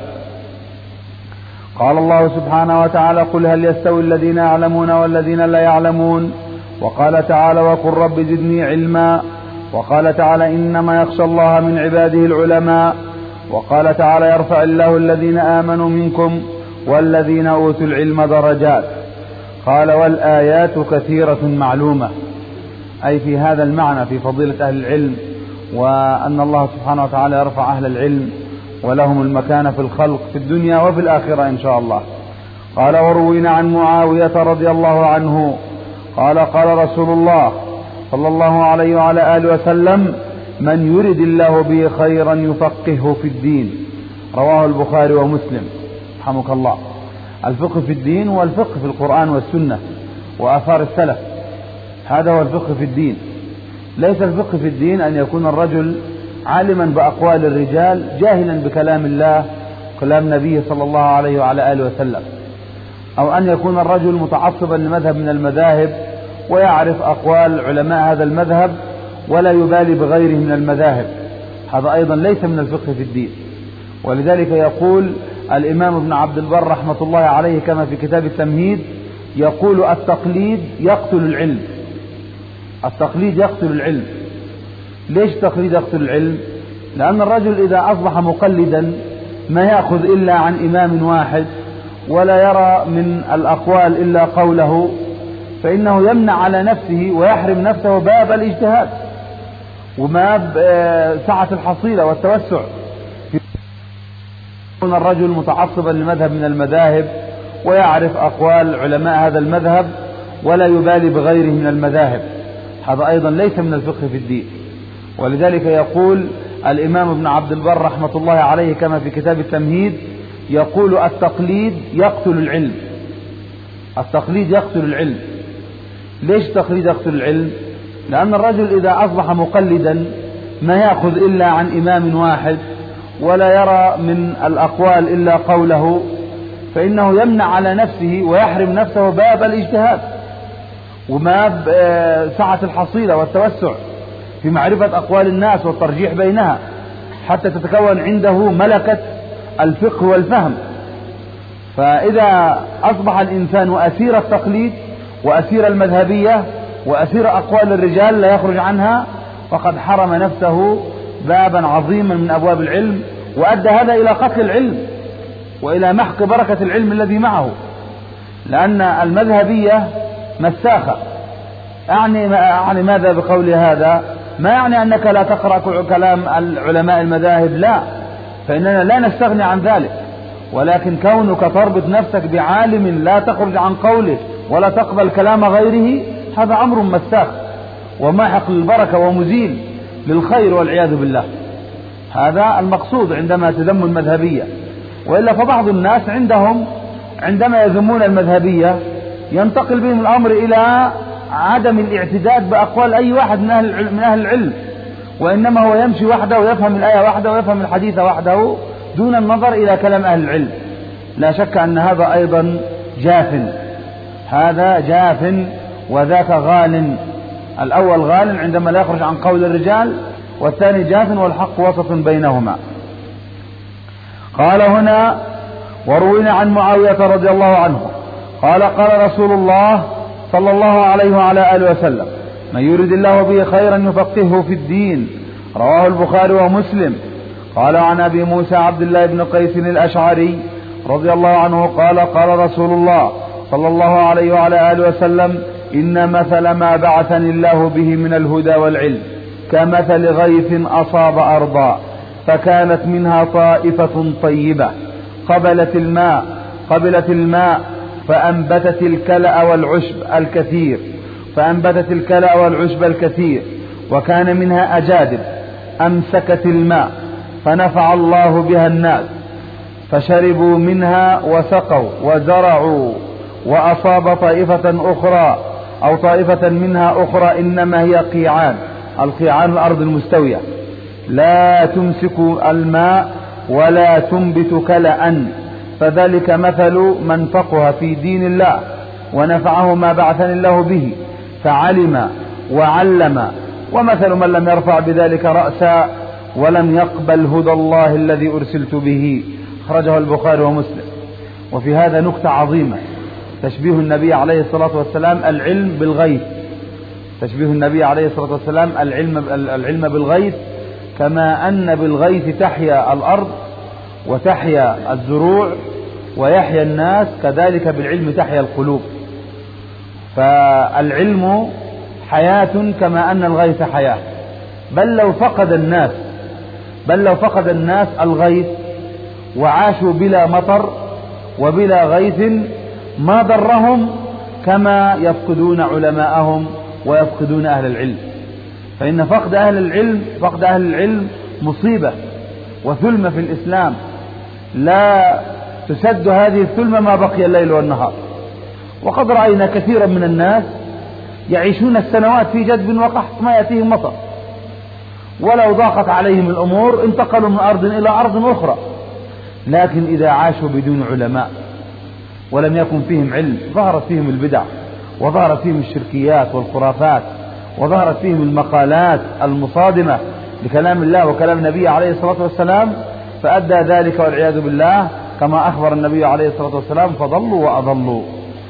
[SPEAKER 3] قال الله سبحانه وتعالى: قل هل يستوي الذين يعلمون والذين لا يعلمون. وقال تعالى: وقل رب زدني علما. وقال تعالى: إنما يخشى الله من عباده العلماء. وقال تعالى: يرفع الله الذين آمنوا منكم والذين أوتوا العلم درجات. قال: والآيات كثيرة معلومة، أي في هذا المعنى في فضيلة أهل العلم، وأن الله سبحانه وتعالى يرفع أهل العلم ولهم المكانة في الخلق في الدنيا وفي الآخرة إن شاء الله. قال: وروينا عن معاوية رضي الله عنه قال: قال رسول الله صلى الله عليه وعلى آله وسلم: من يرد الله به خيرا يفقهه في الدين. رواه البخاري ومسلم رحمك الله. الفقه في الدين هو الفقه في القرآن والسنة وآثار السلف، هذا هو الفقه في الدين. ليس الفقه في الدين أن يكون الرجل عالما بأقوال الرجال جاهلا بكلام الله كلام نبيه صلى الله عليه وعلى آله وسلم، أو أن يكون الرجل متعصبا لمذهب من المذاهب ويعرف أقوال علماء هذا المذهب ولا يبالي بغيره من المذاهب، هذا أيضا ليس من الفقه في الدين. ولذلك يقول الإمام ابن عبد البر رحمة الله عليه كما في كتاب التمهيد، يقول: التقليد يقتل العلم، التقليد يقتل العلم. ليش التقليد يقتل العلم؟ لأن الرجل إذا أصبح مقلدا ما يأخذ إلا عن إمام واحد ولا يرى من الأقوال إلا قوله، فإنه يمنع على نفسه ويحرم نفسه باب الاجتهاد وما سعة الحصيلة والتوسع. يكون الرجل متعصبا لمذهب من المذاهب ويعرف أقوال علماء هذا المذهب ولا يبالي بغيره من المذاهب، هذا أيضا ليس من الفقه في الدين. ولذلك يقول الإمام ابن عبد البر رحمة الله عليه كما في كتاب التمهيد، يقول التقليد يقتل العلم. التقليد يقتل العلم. ليش التقليد يقتل العلم؟ لأن الرجل إذا أصبح مقلدا ما يأخذ إلا عن إمام واحد ولا يرى من الأقوال إلا قوله، فإنه يمنع على نفسه ويحرم نفسه باب الاجتهاد وما سعة الحصيلة والتوسع في معرفة أقوال الناس والترجيح بينها حتى تتكون عنده ملكة الفقه والفهم. فإذا أصبح الإنسان أسير التقليد وأسير المذهبية وأسير أقوال الرجال لا يخرج عنها، فقد حرم نفسه بابا عظيما من أبواب العلم، وأدى هذا إلى قتل العلم وإلى محق بركة العلم الذي معه. لأن المذهبية مساخة. يعني, يعني ماذا بقول هذا؟ ما يعني أنك لا تقرأ كلام العلماء المذاهب، لا، فإننا لا نستغني عن ذلك، ولكن كونك تربط نفسك بعالم لا تخرج عن قوله ولا تقبل كلام غيره، هذا أمر مساخ وماحق للبركة ومزيل للخير والعياذ بالله. هذا المقصود عندما تذم المذهبية. وإلا فبعض الناس عندهم عندما يذمون المذهبية ينتقل بهم الأمر إلى عدم الاعتداد بأقوال أي واحد من أهل من أهل العلم، وإنما هو يمشي وحده ويفهم الآية وحده ويفهم الحديث وحده دون النظر إلى كلام أهل العلم. لا شك أن هذا أيضا جاف، هذا جاف وذاك غال. الأول غال عندما لا يخرج عن قول الرجال، والثاني جاف والحق وسط بينهما. قال هنا: وروينا عن معاوية رضي الله عنه قال: قال رسول الله صلى الله عليه وعلى آله وسلم: من يريد الله به خيرا يفقهه في الدين. رواه البخاري ومسلم. قال عن أبي موسى عبد الله بن قيس الأشعري رضي الله عنه قال: قال رسول الله صلى الله عليه وعلى آله وسلم: إن مثل ما بعثني الله به من الهدى والعلم كمثل غيث أصاب أرضا فكانت منها طائفة طيبة قبلت الماء قبلت الماء فأنبتت الكلأ والعشب الكثير فأنبتت الكلأ والعشب الكثير وكان منها أجادب أمسكت الماء فنفع الله بها الناس فشربوا منها وسقوا وزرعوا. وأصاب طائفة أخرى أو طائفة منها أخرى إنما هي قيعان، القيعان الأرض المستوية، لا تمسك الماء ولا تنبت كلأ، فذلك مثل من فقه في دين الله ونفعه ما بعثني الله به فعلم وعلم، ومثل من لم يرفع بذلك رأسا ولم يقبل هدى الله الذي أرسلت به. أخرجه البخاري ومسلم. وفي هذا نكتة عظيمة، تشبيه النبي عليه الصلاة والسلام العلم بالغيث، تشبيه النبي عليه الصلاة والسلام العلم, العلم بالغيث، كما أن بالغيث تحيا الأرض وتحيا الزروع ويحيا الناس، كذلك بالعلم تحيا القلوب. فالعلم حياة كما أن الغيث حياة. بل لو فقد الناس بل لو فقد الناس الغيث وعاشوا بلا مطر وبلا غيث ما ضرهم كما يفقدون علماءهم ويفقدون أهل العلم. فإن فقد أهل العلم فقد أهل العلم مصيبة وثلمة في الإسلام، لا تسد هذه الثلمة ما بقي الليل والنهار. وقد رأينا كثيرا من الناس يعيشون السنوات في جدب وقحط ما يأتيهم مطر، ولو ضاقت عليهم الأمور انتقلوا من أرض إلى أرض أخرى. لكن إذا عاشوا بدون علماء ولم يكن فيهم علم ظهرت فيهم البدع وظهرت فيهم الشركيات والخرافات وظهرت فيهم المقالات المصادمة لكلام الله وكلام النبي عليه الصلاة والسلام، فأدى ذلك والعياذ بالله كما أخبر النبي عليه الصلاة والسلام: فضلوا وأضلوا.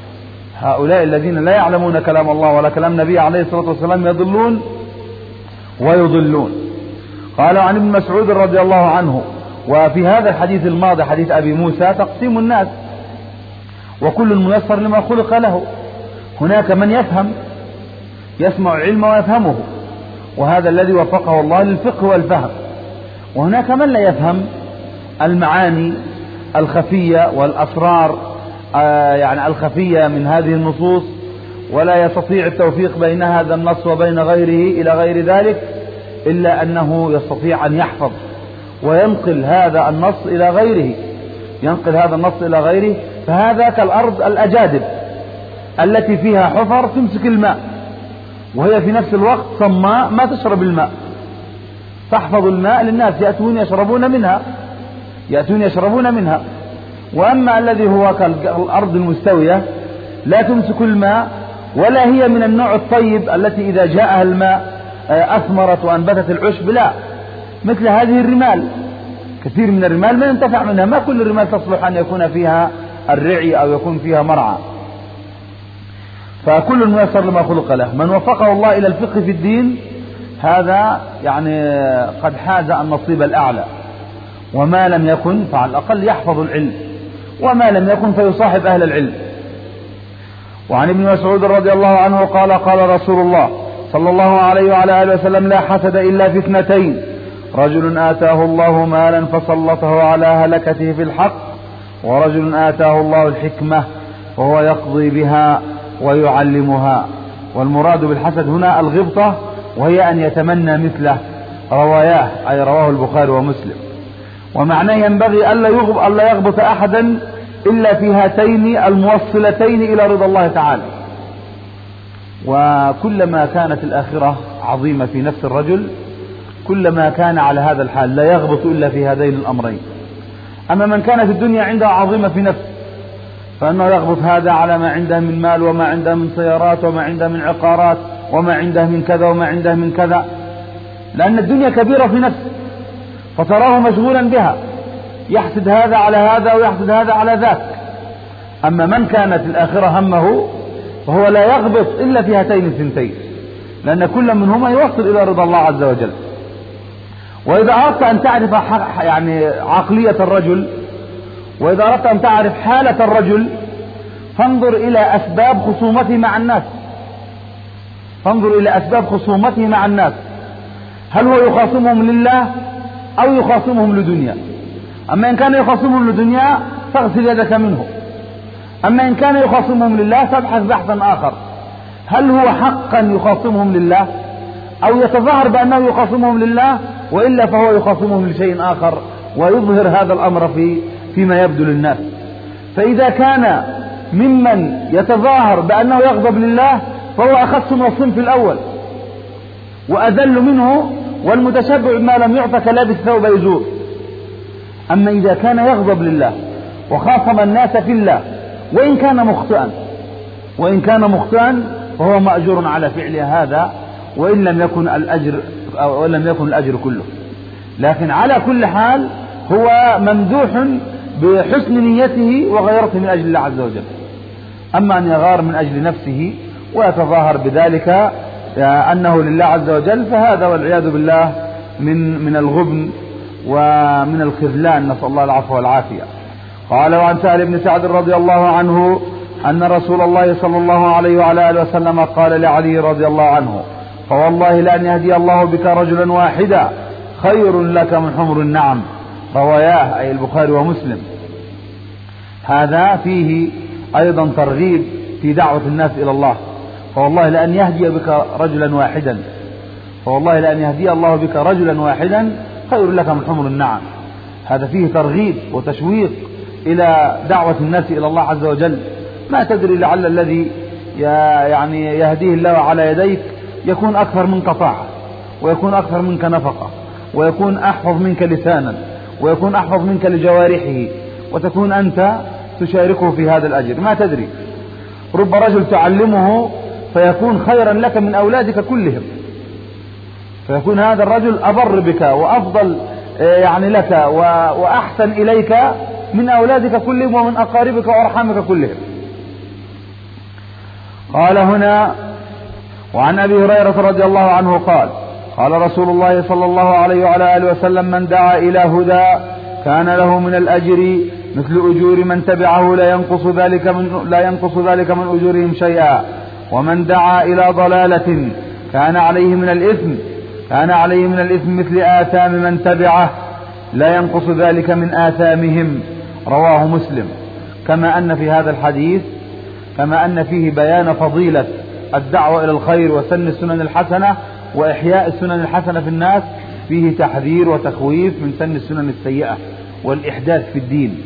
[SPEAKER 3] هؤلاء الذين لا يعلمون كلام الله ولا كلام النبي عليه الصلاة والسلام يضلون ويضلون. قال عن ابن مسعود رضي الله عنه: وفي هذا الحديث الماضي حديث أبي موسى تقسيم الناس، وكل ميسر لما خلق له. هناك من يفهم يسمع العلم ويفهمه، وهذا الذي وفقه الله للفقه والفهم، وهناك من لا يفهم المعاني الخفية والأسرار آه يعني الخفية من هذه النصوص، ولا يستطيع التوفيق بين هذا النص وبين غيره إلى غير ذلك، إلا أنه يستطيع أن يحفظ وينقل هذا النص إلى غيره ينقل هذا النص إلى غيره فهذا كالأرض الأجادب التي فيها حفر تمسك الماء، وهي في نفس الوقت صماء ما تشرب الماء، تحفظ الماء للناس يأتون يشربون منها يأتون يشربون منها. وأما الذي هو كالأرض المستوية لا تمسك الماء، ولا هي من النوع الطيب التي إذا جاءها الماء أثمرت وأنبتت العشب، لا، مثل هذه الرمال، كثير من الرمال ما ينتفع منها، ما كل الرمال تصلح أن يكون فيها الرعي أو يكون فيها مرعى. فكل ميسر لما خلق له. من وفقه الله إلى الفقه في الدين هذا يعني قد حاز النصيب الأعلى، وما لم يكن فعلى الأقل يحفظ العلم، وما لم يكن فيصاحب أهل العلم. وعن ابن مسعود رضي الله عنه قال: قال رسول الله صلى الله عليه وعلى آله وسلم: لا حسد إلا في اثنتين: رجل آتاه الله مالا فسلطه على هلكته في الحق، ورجل آتاه الله الحكمة وهو يقضي بها ويعلمها. والمراد بالحسد هنا الغبطة، وهي أن يتمنى مثله. رواياه أي رواه البخاري ومسلم. ومعناه ينبغي ألا يغبط أحدا إلا في هاتين الموصلتين إلى رضا الله تعالى. وكلما كانت الآخرة عظيمة في نفس الرجل كلما كان على هذا الحال، لا يغبط إلا في هذين الأمرين. أما من كانت الدنيا عنده عظيمة في نفسه فإنه يغبط هذا على ما عنده من مال، وما عنده من سيارات، وما عنده من عقارات، وما عنده من كذا وما عنده من كذا، لأن الدنيا كبيرة في نفسه فتراه مشغولا بها، يحسد هذا على هذا ويحسد هذا على ذاك. أما من كانت الآخرة همه فهو لا يغبط إلا في هاتين الثنتين، لأن كل منهما يوصل إلى رضا الله عز وجل. وإذا أردت أن تعرف يعني عقلية الرجل، وإذا أردت أن تعرف حالة الرجل، فانظر إلى أسباب خصومته مع الناس فانظر إلى أسباب خصومته مع الناس هل هو يخاصمهم لله أو يخاصمهم لدنيا؟ أما إن كان يخاصمهم لدنيا فاغسل يدك منه، أما إن كان يخاصمهم لله فابحث بحثا آخر. هل هو حقا يخاصمهم لله أو يتظاهر بأنه يخاصمهم لله، وإلا فهو يخاصمهم لشيء آخر ويظهر هذا الأمر في فيما يبدو للناس. فإذا كان ممن يتظاهر بأنه يغضب لله فهو أخص من الصنف الأول وأذل منه، والمتشبع بما لم يعطى كلابس ثوب يزور. أما إذا كان يغضب لله وخاصم الناس في الله وإن كان مخطئا وإن كان مخطئا فهو مأجور على فعل هذا، وإن لم يكن الأجر أو لم يكن الأجر كله. لكن على كل حال هو ممدوح بحسن نيته وغيرته من أجل الله عز وجل. أما أن يغار من أجل نفسه ويتظاهر بذلك أنه لله عز وجل فهذا والعياذ بالله من من الغبن ومن الخذلان، نسأل الله العفو والعافية. قال: وعن سهل بن سعد رضي الله عنه أن رسول الله صلى الله عليه وعلى آله وسلم قال لعلي رضي الله عنه: فوالله لأن يهدي الله بك رجلا واحدا خير لك من حمر النعم. رواياه أي البخاري ومسلم. هذا فيه أيضا ترغيب في دعوة الناس إلى الله. فوالله لأن يهدي بك رجلا واحدا فوالله لأن يهدي الله بك رجلا واحدا خير لك من حمر النعم. هذا فيه ترغيب وتشويق إلى دعوة الناس إلى الله عز وجل. ما تدري لعل الذي يعني يهديه الله على يديك يكون أكثر منك طاعة، ويكون أكثر منك نفقة، ويكون أحفظ منك لسانا، ويكون أحفظ منك لجوارحه، وتكون أنت تشاركه في هذا الأجر. ما تدري، رب رجل تعلمه فيكون خيرا لك من أولادك كلهم، فيكون هذا الرجل أبر بك وأفضل يعني لك وأحسن إليك من أولادك كلهم ومن أقاربك وأرحامك كلهم. قال هنا: وعن أبي هريرة رضي الله عنه قال: قال رسول الله صلى الله عليه وعلى آله وسلم: من دعا إلى هدى كان له من الأجر مثل أجور من تبعه لا ينقص ذلك من, لا ينقص ذلك من أجورهم شيئا، ومن دعا إلى ضلالة كان عليه من الإثم كان عليه من الإثم مثل آثام من تبعه لا ينقص ذلك من آثامهم. رواه مسلم. كما أن في هذا الحديث كما أن فيه بيان فضيلة الدعوة إلى الخير وسن السنن الحسنة وإحياء السنن الحسنة في الناس، فيه تحذير وتخويف من سن السنن السيئة والإحداث في الدين،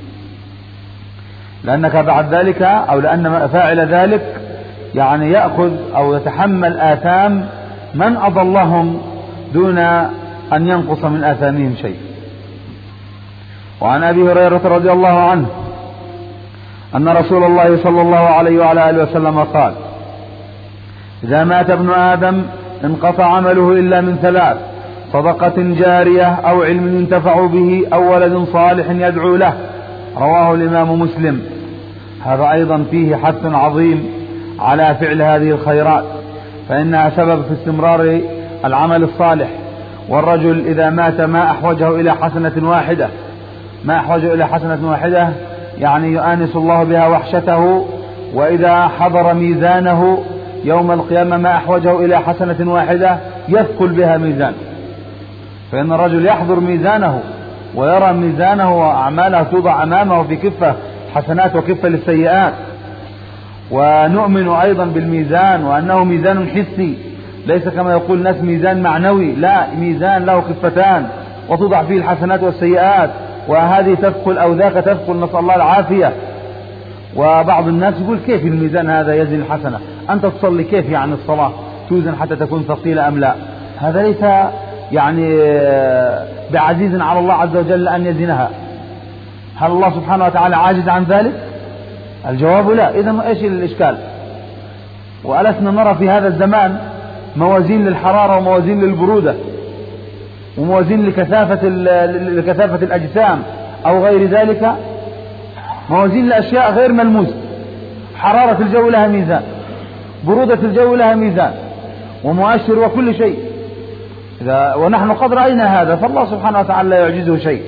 [SPEAKER 3] لأنك بعد ذلك أو لأن فاعل ذلك يعني يأخذ أو يتحمل آثام من أضلهم دون أن ينقص من آثامهم شيء. وعن أبي هريرة رضي الله عنه أن رسول الله صلى الله عليه وعلى آله وسلم قال: إذا مات ابن آدم انقطع عمله إلا من ثلاث: صدقة جارية أو علم ينتفع به أو ولد صالح يدعو له. رواه الإمام مسلم. هذا أيضا فيه حث عظيم على فعل هذه الخيرات، فإنها سبب في استمرار العمل الصالح. والرجل إذا مات ما أحوجه إلى حسنة واحدة ما أحوجه إلى حسنة واحدة يعني يؤانس الله بها وحشته، وإذا حضر ميزانه يوم القيامة ما أحوجه إلى حسنة واحدة يثقل بها ميزان. فإن الرجل يحضر ميزانه ويرى ميزانه وأعماله توضع أمامه في كفة حسنات وكفة للسيئات. ونؤمن أيضا بالميزان وأنه ميزان حسي، ليس كما يقول الناس ميزان معنوي، لا، ميزان له كفتان وتوضع فيه الحسنات والسيئات، وهذه تثقل أو ذاك تثقل، نسأل الله العافية. وبعض الناس يقول: كيف الميزان هذا يزن الحسنة؟ أنت تصلي كيف يعني الصلاة توزن حتى تكون ثقيلة أم لا؟ هذا ليس يعني بعزيز على الله عز وجل أن يزنها. هل الله سبحانه وتعالى عاجز عن ذلك؟ الجواب لا. إذن إيش الإشكال؟ وألسنا نرى في هذا الزمان موازين للحرارة وموازين للبرودة وموازين لكثافة, لكثافة الأجسام أو غير ذلك، موازين لأشياء غير ملموسة. حرارة الجو لها ميزان، برودة الجو لها ميزان ومؤشر وكل شيء. إذا ونحن قد رأينا هذا، فالله سبحانه وتعالى لا يعجزه شيء.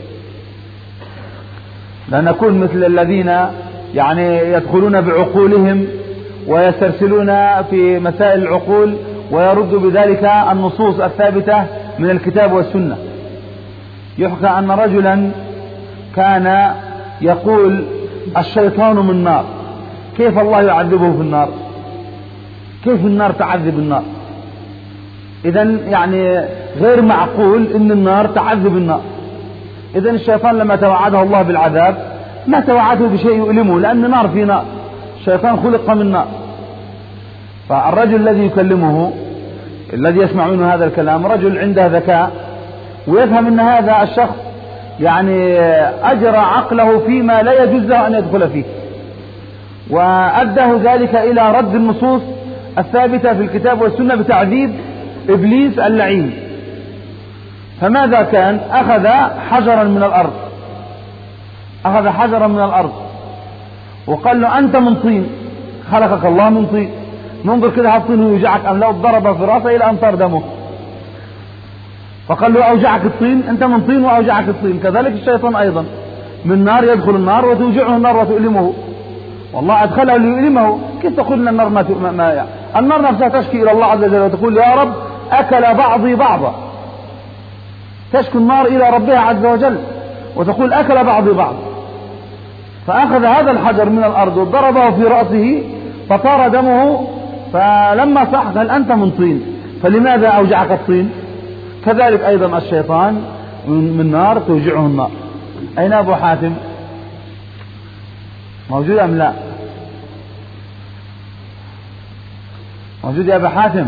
[SPEAKER 3] لا نكون مثل الذين يعني يدخلون بعقولهم ويسترسلون في مسائل العقول ويرد بذلك النصوص الثابتة من الكتاب والسنة. يحكى أن رجلا كان يقول: الشيطان من نار. كيف الله يعذبه في النار؟ كيف النار تعذب النار؟ إذن يعني غير معقول أن النار تعذب النار. إذن الشيطان لما توعده الله بالعذاب ما توعده بشيء يؤلمه، لأن نار في نار، الشيطان خلق من نار. فالرجل الذي يكلمه الذي يسمع منه هذا الكلام رجل عنده ذكاء ويفهم أن هذا الشخص يعني أجرى عقله فيما لا يجوز له أن يدخل فيه، وأداه ذلك إلى رد النصوص الثابتة في الكتاب والسنة بتعذيب إبليس اللعين. فماذا كان؟ أخذ حجرا من الأرض أخذ حجرا من الأرض وقال له: أنت من طين، خلقك الله من طين، ننظر كده هالطين يوجعك أم لا؟ ضرب في رأسه إلى أن طار دمه. فقال له: أوجعك الطين، أنت من طين وأوجعك الطين. كذلك الشيطان أيضا من نار يدخل النار وتوجعه النار وتؤلمه، والله أدخله ليؤلمه. كيف تقول النار ما, ما يعني؟ النار نفسها تشكي إلى الله عز وجل وتقول: يا رب أكل بعضي بعضا. تشكي النار إلى ربها عز وجل وتقول: أكل بعضي بعض. فأخذ هذا الحجر من الأرض وضربه في رأسه فطار دمه. فلما صح قال: أنت من طين، فلماذا أوجعك الطين؟ كذلك أيضا الشيطان من نار توجعه النار. أين أبو حاتم؟ موجود أم لا؟ موجود يا أبو حاتم؟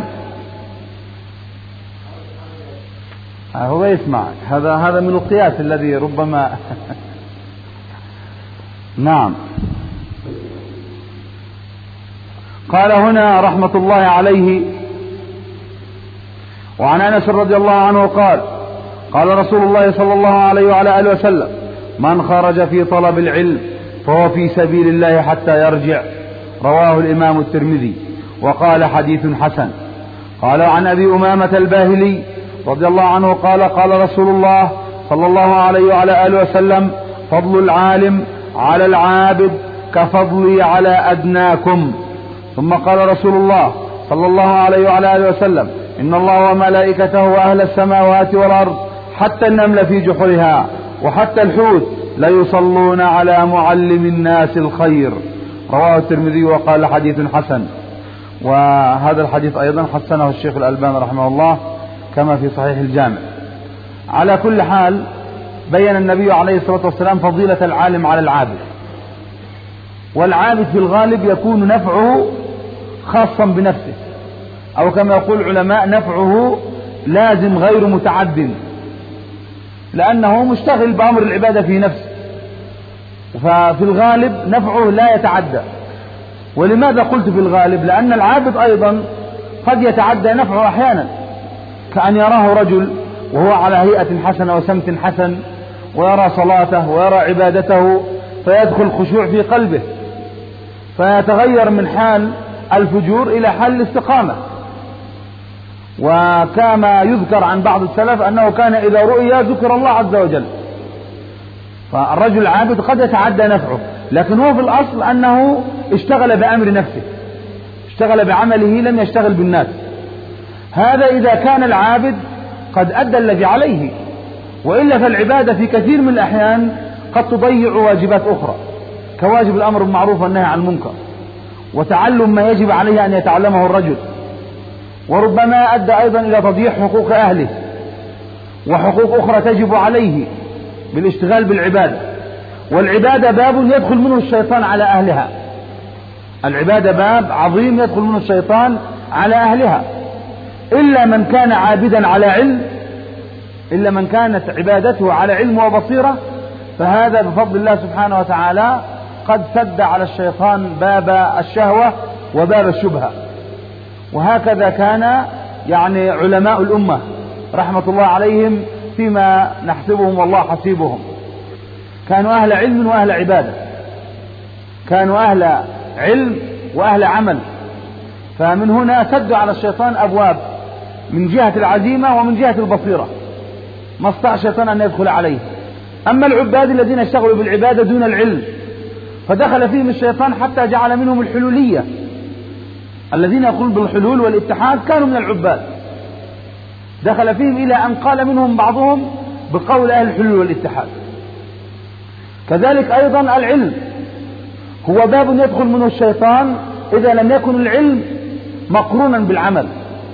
[SPEAKER 3] هو يسمع. هذا هذا من القياس الذي ربما نعم. قال هنا رحمة الله عليه: وعن أنس رضي الله عنه قال: قال رسول الله صلى الله عليه وعلى آله وسلم: من خرج في طلب العلم فهو في سبيل الله حتى يرجع. رواه الإمام الترمذي وقال: حديث حسن. قال عن أبي أمامة الباهلي رضي الله عنه قال قال رسول الله صلى الله عليه وعلى آله وسلم فضل العالم على العابد كفضلي على أدناكم. ثم قال رسول الله صلى الله عليه وعلى آله وسلم إن الله وملائكته وأهل السماوات والأرض حتى النمل في جحرها وحتى الحوت ليصلون على معلم الناس الخير. رواه الترمذي وقال حديث حسن. وهذا الحديث أيضا حسنه الشيخ الألباني رحمه الله كما في صحيح الجامع. على كل حال بين النبي عليه الصلاة والسلام فضيلة العالم على العابد، والعابد في الغالب يكون نفعه خاصا بنفسه، أو كما يقول العلماء نفعه لازم غير متعد، لأنه مشتغل بأمر العبادة في نفسه، ففي الغالب نفعه لا يتعدى. ولماذا قلت في الغالب؟ لأن العابد أيضا قد يتعدى نفعه أحيانا، كأن يراه رجل وهو على هيئة حسنة وسمت حسن ويرى صلاته ويرى عبادته فيدخل خشوع في قلبه فيتغير من حال الفجور إلى حال الاستقامة. وكما يذكر عن بعض السلف أنه كان إذا رؤيا ذكر الله عز وجل. فالرجل العابد قد يتعدى نفعه، لكن هو في الأصل أنه اشتغل بأمر نفسه، اشتغل بعمله لم يشتغل بالناس. هذا إذا كان العابد قد أدى الذي عليه، وإلا فالعبادة في كثير من الأحيان قد تضيع واجبات أخرى، كواجب الأمر بالمعروف والنهي عن المنكر، وتعلم ما يجب عليه أن يتعلمه الرجل، وربما أدى أيضا إلى تضييع حقوق أهله وحقوق أخرى تجب عليه بالاشتغال بالعبادة. والعبادة باب يدخل منه الشيطان على أهلها، العبادة باب عظيم يدخل منه الشيطان على أهلها، إلا من كان عابدا على علم، إلا من كانت عبادته على علم وبصيرة، فهذا بفضل الله سبحانه وتعالى قد سد على الشيطان باب الشهوة وباب الشبهة. وهكذا كان يعني علماء الأمة رحمة الله عليهم فيما نحسبهم والله حسيبهم، كانوا أهل علم وأهل عبادة، كانوا أهل علم وأهل عمل، فمن هنا سدوا على الشيطان أبواب من جهة العزيمة ومن جهة البصيرة، ما استطاع الشيطان أن يدخل عليه. أما العباد الذين اشتغلوا بالعبادة دون العلم فدخل فيهم الشيطان حتى جعل منهم الحلولية، الذين يقولون بالحلول والاتحاد كانوا من العباد، دخل فيهم إلى أن قال منهم بعضهم بقول أهل الحلول والاتحاد. كذلك أيضا العلم هو باب يدخل منه الشيطان إذا لم يكن العلم مقرونا بالعمل.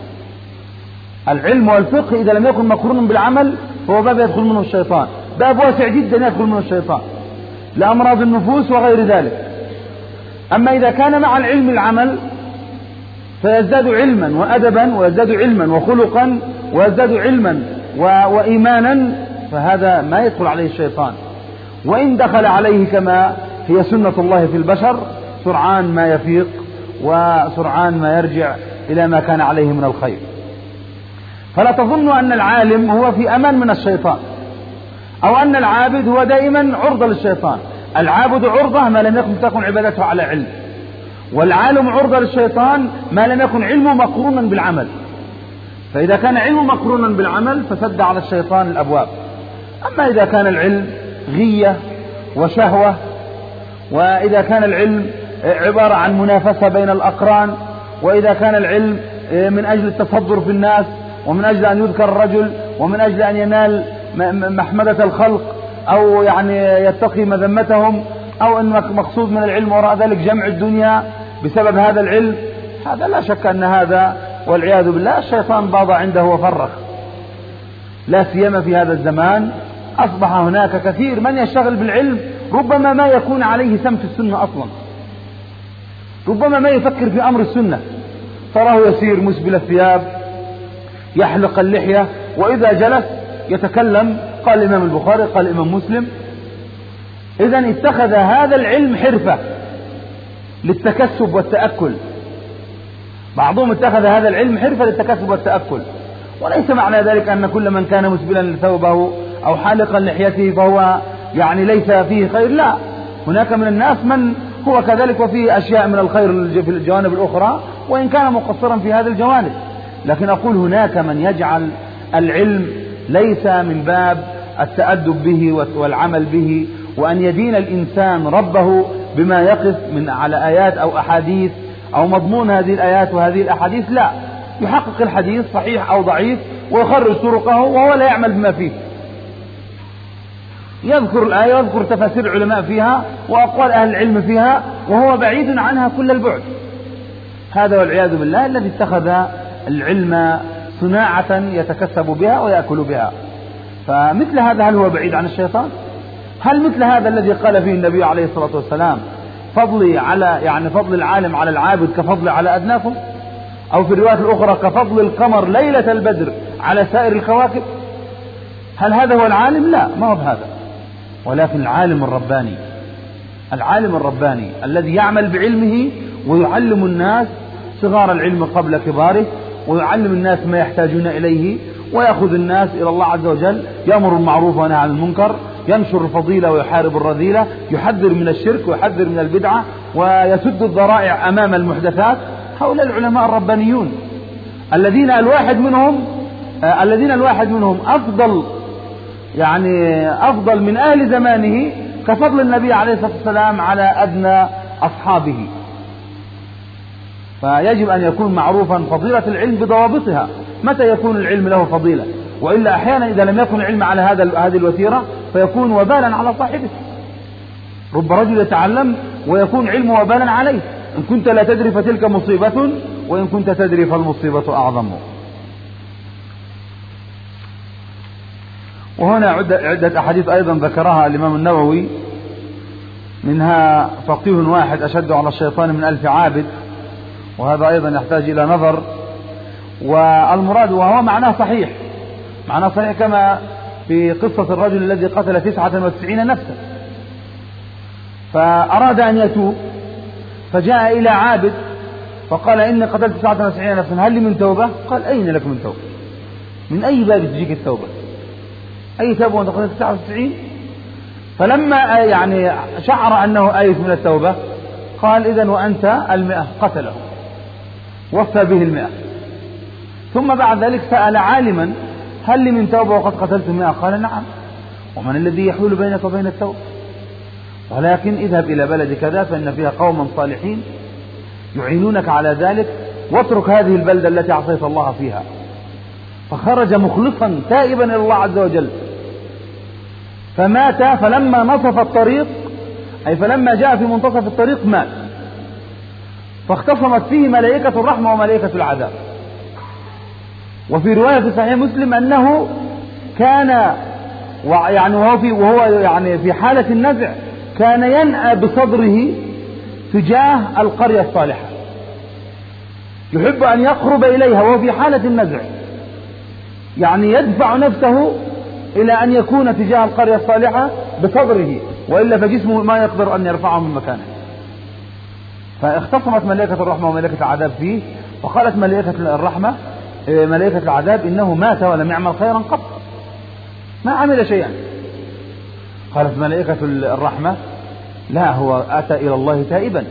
[SPEAKER 3] العلم والفقه إذا لم يكن مقرونا بالعمل فهو باب يدخل منه الشيطان، باب واسع جدا يدخل منه الشيطان لأمراض النفوس وغير ذلك. أما إذا كان مع العلم العمل فيزداد علما وأدبا ويزداد علما وخلقا ويزداد علما وإيمانا، فهذا ما يدخل عليه الشيطان، وإن دخل عليه كما هي سنة الله في البشر سرعان ما يفيق وسرعان ما يرجع إلى ما كان عليه من الخير. فلا تظن أن العالم هو في أمان من الشيطان، أو أن العابد هو دائما عرضة للشيطان. العابد عرضة ما لم يكن تكن عبادته على علم، والعالم عرضة للشيطان ما لم يكن علمه مقرونا بالعمل. فإذا كان علمه مقرونا بالعمل فسد على الشيطان الأبواب. أما إذا كان العلم غية وشهوة، وإذا كان العلم عبارة عن منافسة بين الأقران، وإذا كان العلم من أجل التصدر في الناس، ومن أجل أن يذكر الرجل، ومن أجل أن ينال محمدة الخلق، أو يعني يتقي مذمتهم، أو أن مقصود من العلم وراء ذلك جمع الدنيا بسبب هذا العلم، هذا لا شك أن هذا والعياذ بالله الشيطان باض عنده وفرخ. لا سيما في هذا الزمان أصبح هناك كثير من يشتغل بالعلم ربما ما يكون عليه سمت السنة أصلا، ربما ما يفكر في أمر السنة، تراه يسير مسبل الثياب يحلق اللحية، وإذا جلس يتكلم قال الإمام البخاري قال الإمام مسلم. إذن اتخذ هذا العلم حرفة للتكسب والتأكل، بعضهم اتخذ هذا العلم حرفة للتكسب والتأكل، وليس معنى ذلك أن كل من كان مسبلا ثوبه أو حالقا لحيته فهو يعني ليس فيه خير، لا، هناك من الناس من هو كذلك وفيه أشياء من الخير في الجوانب الأخرى وإن كان مقصرا في هذه الجوانب. لكن أقول هناك من يجعل العلم ليس من باب التأدب به والعمل به، وأن يدين الإنسان ربه بما يقف من على آيات أو أحاديث أو مضمون هذه الآيات وهذه الأحاديث، لا، يحقق الحديث صحيح أو ضعيف ويخرج طرقه وهو لا يعمل بما فيه، يذكر الآية ويذكر تفاسير العلماء فيها وأقوال أهل العلم فيها وهو بعيد عنها كل البعد. هذا والعياذ بالله الذي اتخذ العلم صناعة يتكسب بها ويأكل بها. فمثل هذا هل هو بعيد عن الشيطان؟ هل مثل هذا الذي قال فيه النبي عليه الصلاة والسلام فضلي على يعني فضل العالم على العابد كفضلي على أدناكم، أو في الرواية الأخرى كفضل القمر ليلة البدر على سائر الكواكب؟ هل هذا هو العالم؟ لا، ما هو بهذا، ولكن العالم الرباني، العالم الرباني الذي يعمل بعلمه ويعلم الناس صغار العلم قبل كباره، ويعلم الناس ما يحتاجون إليه، ويأخذ الناس إلى الله عز وجل، يأمر بالمعروف وينهى عن المنكر، ينشر الفضيلة ويحارب الرذيلة، يحذر من الشرك ويحذر من البدعة، ويسد الذرائع أمام المحدثات. هؤلاء العلماء الربانيون الذين الواحد منهم آه الذين الواحد منهم أفضل يعني أفضل من أهل زمانه كفضل النبي عليه الصلاة والسلام على أدنى أصحابه. فيجب أن يكون معروفا فضيلة العلم بضوابطها. متى يكون العلم له فضيلة؟ وإلا أحيانا إذا لم يكن العلم على هذا هذه الوتيرة فيكون وبالا على صاحبه. رب رجل يتعلم ويكون علمه وبالا عليه. إن كنت لا تدري فتلك مصيبة، وإن كنت تدري فالمصيبة أعظم. وهنا عدة أحاديث أيضا ذكرها الإمام النووي، منها فقيه واحد أشد على الشيطان من ألف عابد، وهذا أيضا يحتاج إلى نظر. والمراد وهو معناه صحيح، معناه صحيح كما في قصة الرجل الذي قتل تسعة وتسعين نفسا فأراد أن يتوب، فجاء إلى عابد فقال إني قتلت تسعة وتسعين نفسا، هل لي من توبة؟ قال أين لك من توبة؟ من أي باب تجيك التوبة؟ أي توبة وأنت قتلت تسعة وتسعين؟ فلما يعني شعر أنه آيس من التوبة قال إذن وأنت المئة، قتله وفى به المئة. ثم بعد ذلك سأل عالما هل لي من توبة وقد قتلت مئة؟ قال نعم. ومن الذي يحول بينك وبين التوبة؟ ولكن اذهب إلى بلد كذا فإن فيها قوما صالحين يعينونك على ذلك، واترك هذه البلدة التي عصيت الله فيها. فخرج مخلصا تائبا إلى الله عز وجل، فمات. فلما نصف الطريق أي فلما جاء في منتصف الطريق مات، فاختصمت فيه ملائكة الرحمة وملائكة العذاب. وفي رواية في صحيح مسلم أنه كان يعني وهو في وهو يعني في حالة النزع كان ينأى بصدره تجاه القرية الصالحة، يحب أن يقرب إليها وهو في حالة النزع، يعني يدفع نفسه إلى أن يكون تجاه القرية الصالحة بصدره، وإلا فجسمه ما يقدر أن يرفعه من مكانه. فاختصمت ملائكة الرحمة وملائكة العذاب فيه، وقالت ملائكة الرحمة ملائكة العذاب إنه مات ولم يعمل خيرا قط، ما عمل شيئا. قالت ملائكة الرحمة لا، هو أتى إلى الله تائبا.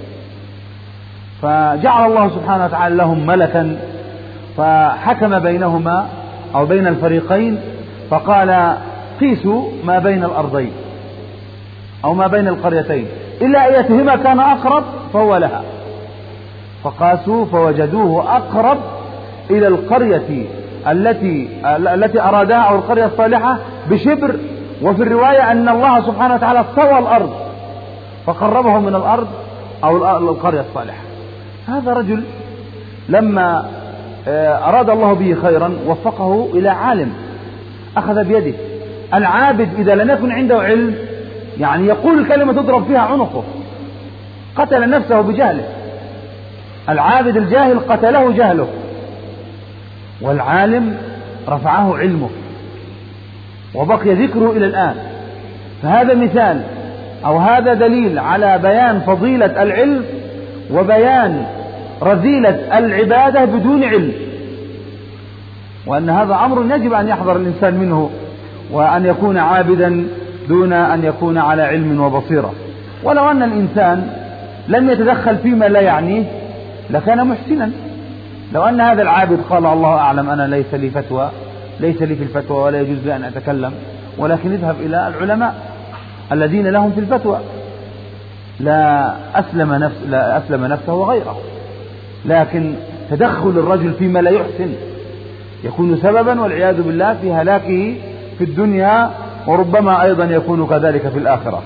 [SPEAKER 3] فجعل الله سبحانه وتعالى لهم ملكا فحكم بينهما أو بين الفريقين، فقال قيسوا ما بين الأرضين أو ما بين القريتين إلا أيتهما كان أقرب فهو لها، فقاسوا فوجدوه أقرب إلى القرية التي التي أرادها أو القرية الصالحة بشبر. وفي الرواية أن الله سبحانه وتعالى طوى الأرض فقربه من الأرض أو القرية الصالحة. هذا رجل لما أراد الله به خيرا وفقه إلى عالم أخذ بيده. العابد إذا لم يكن عنده علم يعني يقول الكلمة تضرب فيها عنقه، قتل نفسه بجهله. العابد الجاهل قتله جهله، والعالم رفعه علمه وبقي ذكره إلى الآن. فهذا مثال أو هذا دليل على بيان فضيلة العلم وبيان رذيلة العبادة بدون علم، وأن هذا أمر يجب أن يحذر الإنسان منه، وأن يكون عابدا دون أن يكون على علم وبصيرة. ولو أن الإنسان لم يتدخل فيما لا يعنيه لكان محسنا، لو أن هذا العابد قال الله أعلم أنا ليس لي فتوى، ليس لي في الفتوى ولا يجوز لي أن أتكلم، ولكن اذهب إلى العلماء الذين لهم في الفتوى، لا أسلم, نفس لا أسلم نفسه وغيره. لكن تدخل الرجل فيما لا يحسن يكون سببا والعياذ بالله في هلاكه في الدنيا، وربما أيضا يكون كذلك في الآخرة.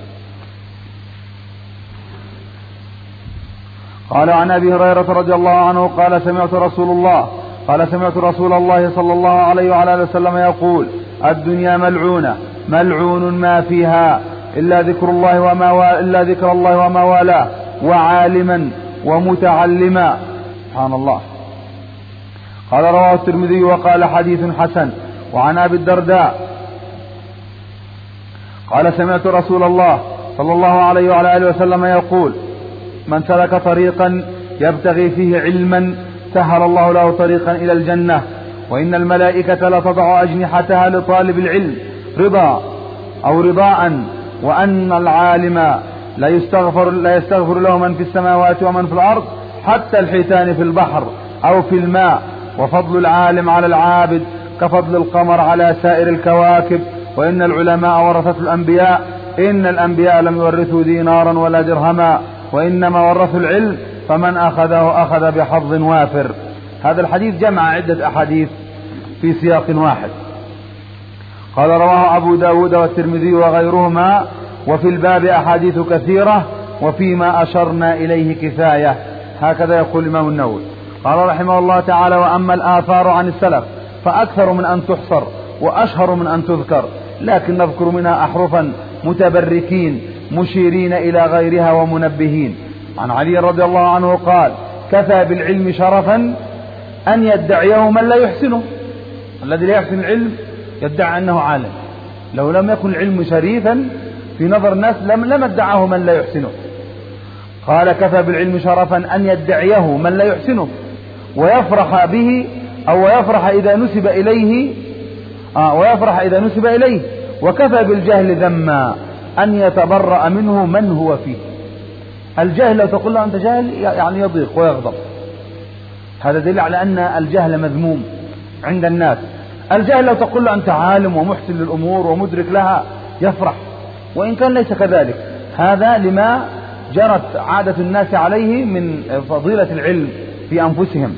[SPEAKER 3] قال عن أبي هريرة رضي الله عنه قال سمعت رسول الله قال سمعت رسول الله صلى الله عليه وعلى آله وسلم يقول الدنيا ملعونة ملعون ما فيها إلا ذكر الله وما و... إلا ذكر الله وما والاه وعالما ومتعلما. سبحان الله. قال رواه الترمذي وقال حديث حسن. وعن أبي الدرداء قال سمعت رسول الله صلى الله عليه وعلى آله وسلم يقول من سلك طريقا يبتغي فيه علما سهل الله له طريقا إلى الجنة وإن الملائكة لتضع أجنحتها لطالب العلم رضا أو رضاء وأن العالم لا يستغفر, لا يستغفر له من في السماوات ومن في الأرض حتى الحيتان في البحر أو في الماء وفضل العالم على العابد كفضل القمر على سائر الكواكب وإن العلماء ورثة الأنبياء إن الأنبياء لم يورثوا دينارا ولا درهما وإنما ورثوا العلم فمن أخذه أخذ بحظ وافر. هذا الحديث جمع عدة أحاديث في سياق واحد. قال رواه أبو داود والترمذي وغيرهما وفي الباب أحاديث كثيرة وفيما أشرنا إليه كفاية. هكذا يقول الإمام النووي. قال رحمه الله تعالى وأما الآثار عن السلف فأكثر من أن تحصر وأشهر من أن تذكر لكن نذكر منها أحرفا متبركين مشيرين إلى غيرها ومنبهين. عن علي رضي الله عنه قال كفى بالعلم شرفا أن يدعيه من لا يحسنه. الذي لا يحسن العلم يدعي أنه عالم. لو لم يكن العلم شريفا في نظر الناس لم ادعاه من لا يحسنه. قال كفى بالعلم شرفا أن يدعيه من لا يحسنه ويفرح به أو يفرح إذا نسب إليه آه ويفرح إذا نسب إليه وكفى بالجهل ذما أن يتبرأ منه من هو فيه. الجهل لو تقول له أنت جاهل يعني يضيق ويغضب. هذا دليل على أن الجهل مذموم عند الناس. الجهل لو تقول له أنت عالم ومحسن للأمور ومدرك لها يفرح وإن كان ليس كذلك. هذا لما جرت عادة الناس عليه من فضيلة العلم في أنفسهم.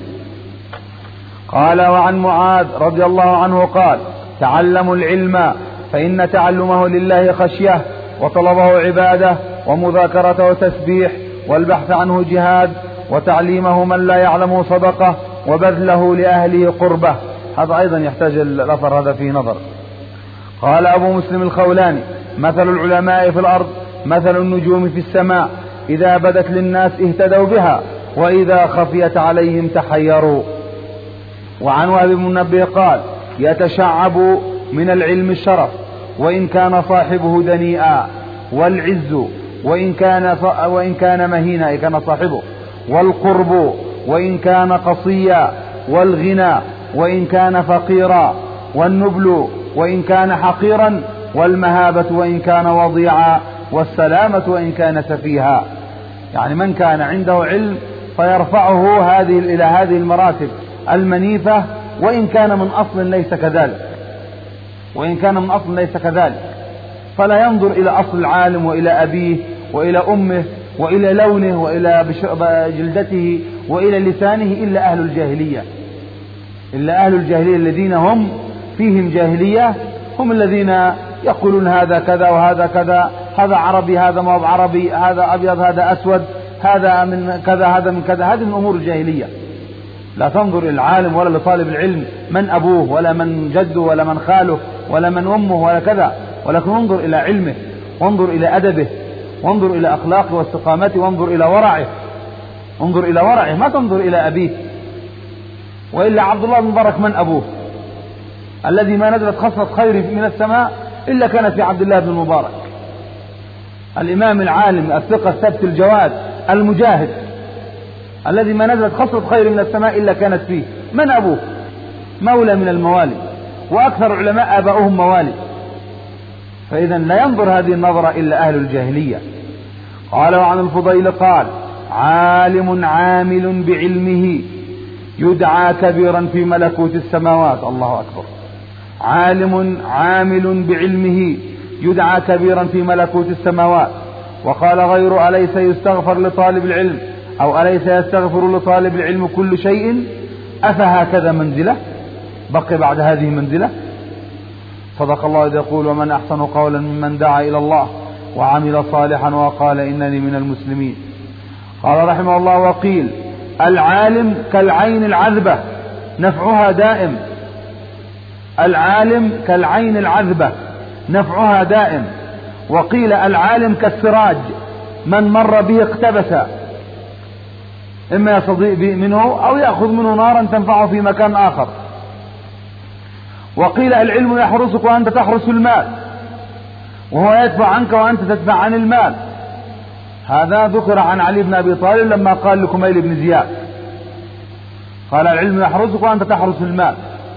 [SPEAKER 3] قال وعن معاذ رضي الله عنه قال تعلموا العلم فإن تعلمه لله خشية وطلبه عبادة ومذاكرته تسبيح والبحث عنه جهاد وتعليمه من لا يعلمه صدقة وبذله لأهله قربة. هذا أيضا يحتاج الأثر هذا فيه نظر. قال أبو مسلم الخولاني مثل العلماء في الأرض مثل النجوم في السماء إذا بدت للناس اهتدوا بها وإذا خفيت عليهم تحيروا. وعن وهب بن منبه قال يتشعب من العلم الشرف وإن كان صاحبه دنيئا والعز وإن كان, وإن كان مهينا أي كان صاحبه والقرب وإن كان قصيا والغنى وإن كان فقيرا والنبل وإن كان حقيرا والمهابة وإن كان وضيعا والسلامة وإن كان سفيها. يعني من كان عنده علم فيرفعه هذه إلى هذه المراتب المنيفة وإن كان من أصل ليس كذلك وإن كان من أصل ليس كذلك فلا ينظر إلى أصل العالم وإلى أبيه وإلى أمه وإلى لونه وإلى جلدته وإلى لسانه إلا أهل الجاهلية إلا أهل الجاهلية الذين هم فيهم جاهلية هم الذين يقولون هذا كذا وهذا كذا هذا عربي هذا ما هو عربي هذا أبيض هذا أسود هذا من كذا هذا من كذا. هذه من أمور الجاهلية. لا تنظر إلى العالم ولا لطالب العلم من أبوه ولا من جده ولا من خاله ولا من أمه ولا كذا ولكن انظر إلى علمه وانظر إلى أدبه وانظر إلى أخلاقه واستقامته وانظر إلى ورعه انظر إلى ورعه ما تنظر إلى أبيه. وإلا عبد الله بن مبارك من أبوه الذي ما نزلت خصلة خير من السماء إلا كانت في عبد الله بن مبارك الإمام العالم الثقة الثبت الجواد المجاهد الذي ما نزلت خصلة خير من السماء إلا كانت فيه. من أبوه؟ مولى من الموالي وأكثر علماء آباؤهم موالي. فإذا لا ينظر هذه النظرة إلا أهل الجاهلية. قال وعن الفضيل قال عالم عامل بعلمه يدعى كبيرا في ملكوت السماوات، الله أكبر، عالم عامل بعلمه يدعى كبيرا في ملكوت السماوات. وقال غير أليس يستغفر لطالب العلم أو أليس يستغفر لطالب العلم كل شيء، أفهكذا منزلة، بقي بعد هذه منزلة. صدق الله إذ يقول ومن أحسن قولا ممن دعا إلى الله وعمل صالحا وقال إنني من المسلمين. قال رحمه الله وقيل العالم كالعين العذبة نفعها دائم، العالم كالعين العذبة نفعها دائم. وقيل العالم كالسراج من مر به اقتبس، إما يستضيء منه أو يأخذ منه نارا تنفعه في مكان آخر. وقيل العلم يحرسك وأنت تحرس المال، وهو يدفع عنك وأنت تدفع عن المال. هذا ذكر عن علي بن أبي طالب لما قال لكميل بن زياد، قال العلم يحرسك وأنت تحرس المال.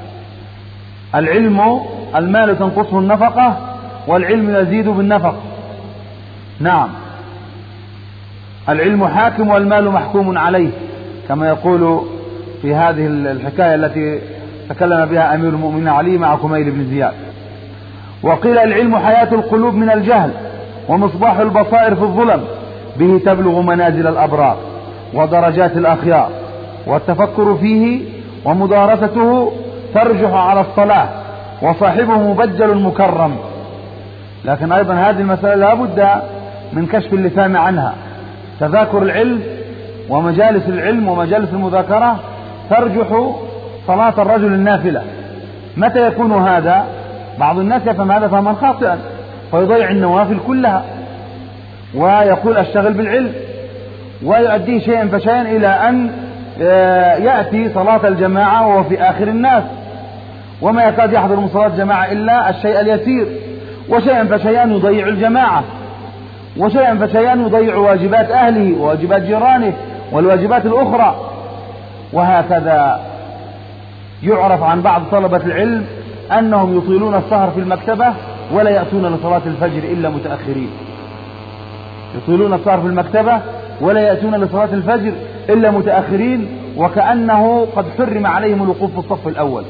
[SPEAKER 3] العلم المال تنقصه النفقة، والعلم يزيد بالنفقة. نعم، العلم حاكم والمال محكوم عليه، كما يقول في هذه الحكاية التي تكلم بها أمير المؤمنين علي مع كميل بن زياد. وقيل العلم حياة القلوب من الجهل ومصباح البصائر في الظلم، به تبلغ منازل الأبرار ودرجات الأخيار، والتفكر فيه ومدارسته ترجح على الصلاة، وصاحبه مبجل مكرم. لكن أيضا هذه المسألة لا بد من كشف اللسان عنها. تذاكر العلم ومجالس العلم ومجالس المذاكرة ترجح صلاة الرجل النافلة. متى يكون هذا؟ بعض الناس يفهم هذا فهما خاطئا فيضيع النوافل كلها ويقول أشتغل بالعلم، ويؤديه شيئا فشيئا إلى أن يأتي صلاة الجماعة وهو في آخر الناس، وما يكاد يحضر من صلاة الجماعة إلا الشيء اليسير، وشيئا فشيئا يضيع الجماعة، وشيئا فشيئا يضيع واجبات أهله وواجبات جيرانه والواجبات الأخرى. وهكذا يعرف عن بعض طلبة العلم أنهم يطيلون السهر في المكتبة ولا يأتون لصلاة الفجر إلا متأخرين، يطيلون السهر في المكتبة ولا يأتون لصلاة الفجر إلا متأخرين، وكأنه قد حرم عليهم الوقوف في الصف الأول،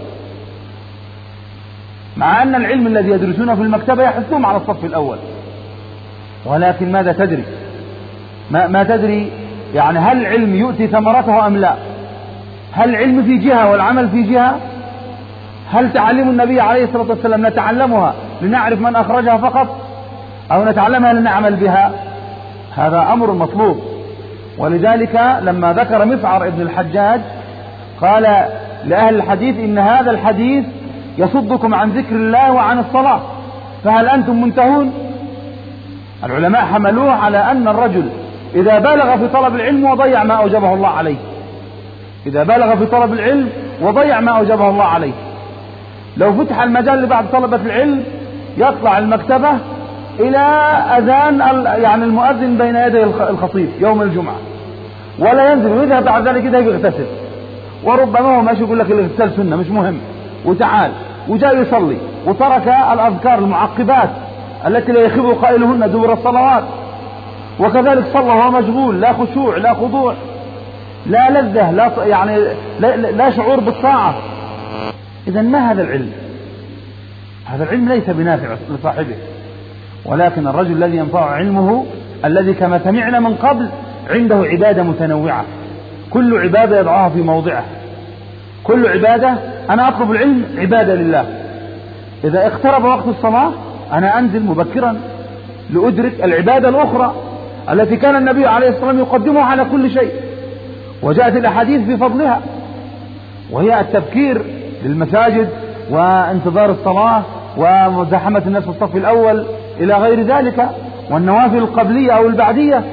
[SPEAKER 3] مع أن العلم الذي يدرسونه في المكتبة يحثهم على الصف الأول. ولكن ماذا تدري؟ ما, ما تدري يعني هل العلم يؤتي ثمرته أم لا؟ هل العلم في جهة والعمل في جهة؟ هل تعلم النبي عليه الصلاة والسلام نتعلمها لنعرف من أخرجها فقط، أو نتعلمها لنعمل بها؟ هذا أمر مطلوب. ولذلك لما ذكر مسعر ابن الحجاج قال لأهل الحديث إن هذا الحديث يصدكم عن ذكر الله وعن الصلاة، فهل أنتم منتهون؟ العلماء حملوه على أن الرجل إذا بلغ في طلب العلم وضيع ما أوجبه الله عليه، إذا بلغ في طلب العلم وضيع ما أوجبه الله عليه. لو فتح المجال لبعض طلبة العلم يطلع المكتبة إلى أذان يعني المؤذن بين يدي الخطيب يوم الجمعة، ولا ينزل ويذهب بعد ذلك يذهب يغتسل، وربما هو ماشي يقول لك الاغتسال سنة مش مهم وتعال، وجاء يصلي وترك الأذكار المعقبات التي لا يخيب قائلهن دبر الصلوات، وكذلك صلى وهو مشغول، لا خشوع لا خضوع لا لذة لا يعني لا, لا شعور بالطاعة. إذا ما هذا العلم؟ هذا العلم ليس بنافع لصاحبه، ولكن الرجل الذي ينفع علمه الذي كما سمعنا من قبل عنده عبادة متنوعة، كل عبادة يضعها في موضعه، كل عبادة أنا أطلب العلم عبادة لله. إذا اقترب وقت الصلاة أنا أنزل مبكرا لأدرك العبادة الأخرى التي كان النبي عليه الصلاة والسلام يقدمها على كل شيء، وجاءت الأحاديث في فضلها، وهي التبكير للمساجد وانتظار الصلاة ومزاحمة الناس في الصف الأول إلى غير ذلك، والنوافل القبلية أو البعدية.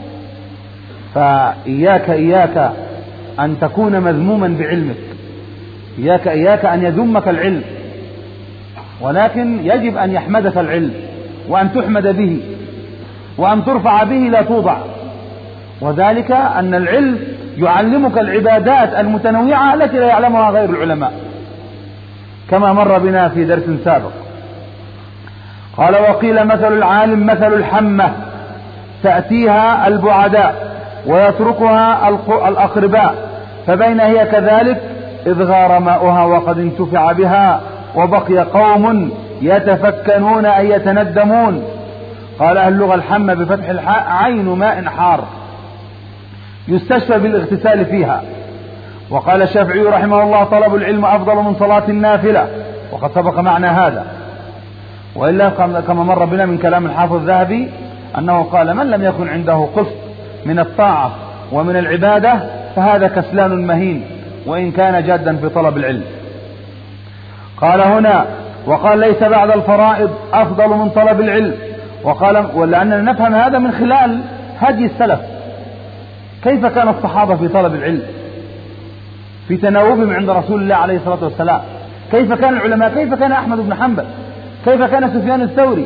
[SPEAKER 3] فإياك إياك أن تكون مذموما بعلمك، إياك إياك أن يذمك العلم، ولكن يجب أن يحمدك العلم وأن تحمد به وأن ترفع به لا توضع. وذلك أن العلم يعلمك العبادات المتنوعة التي لا يعلمها غير العلماء، كما مر بنا في درس سابق. قال وقيل مثل العالم مثل الحمة تأتيها البعداء ويتركها الأقرباء، فبين هي كذلك إذ غار ماؤها وقد انتفع بها وبقي قوم يتفكنون أي يتندمون. قال أهل اللغة الحمى بفتح الحاء عين ماء حار يستشفى بالاغتسال فيها. وقال الشافعي رحمه الله طلب العلم أفضل من صلاة النافلة، وقد سبق معنى هذا. وإلا كما مر بنا من كلام الحافظ الذهبي أنه قال من لم يكن عنده قسط من الطاعة ومن العبادة فهذا كسلان مهين وإن كان جادا في طلب العلم. قال هنا وقال ليس بعد الفرائض أفضل من طلب العلم. وقال ولأننا نفهم هذا من خلال هدي السلف، كيف كان الصحابة في طلب العلم في تناوبهم عند رسول الله عليه الصلاة والسلام، كيف كان العلماء، كيف كان أحمد بن حنبل، كيف كان سفيان الثوري،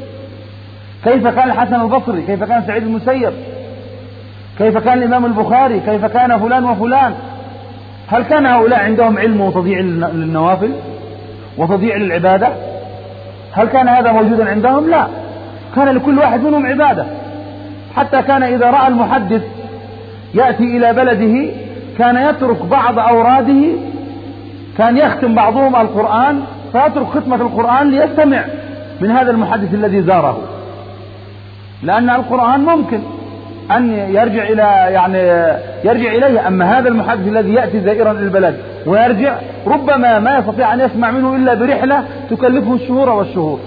[SPEAKER 3] كيف كان الحسن البصري، كيف كان سعيد المسيب، كيف كان الإمام البخاري، كيف كان فلان وفلان. هل كان هؤلاء عندهم علم وتضييع للنوافل وتضييع للعبادة؟ هل كان هذا موجودا عندهم؟ لا، كان لكل واحد منهم عبادة. حتى كان إذا رأى المحدث يأتي إلى بلده كان يترك بعض أوراده، كان يختم بعضهم القرآن فيترك ختمة القرآن ليستمع من هذا المحدث الذي زاره، لأن القرآن ممكن أن يرجع إلى يعني يرجع إليه. أما هذا المحدث الذي يأتي زائرا للبلد ويرجع ربما ما يستطيع أن يسمع منه إلا برحلة تكلفه الشهور والشهور.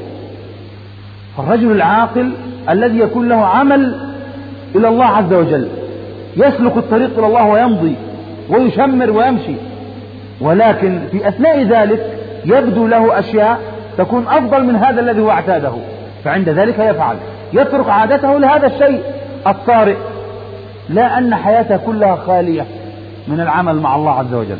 [SPEAKER 3] فالرجل العاقل الذي يكون له عمل إلى الله عز وجل يسلك الطريق إلى الله ويمضي ويشمر ويمشي، ولكن في أثناء ذلك يبدو له أشياء تكون أفضل من هذا الذي هو اعتاده، فعند ذلك يفعل، يترك عادته لهذا الشيء الطارئ، لا أن حياته كلها خالية من العمل مع الله عز وجل.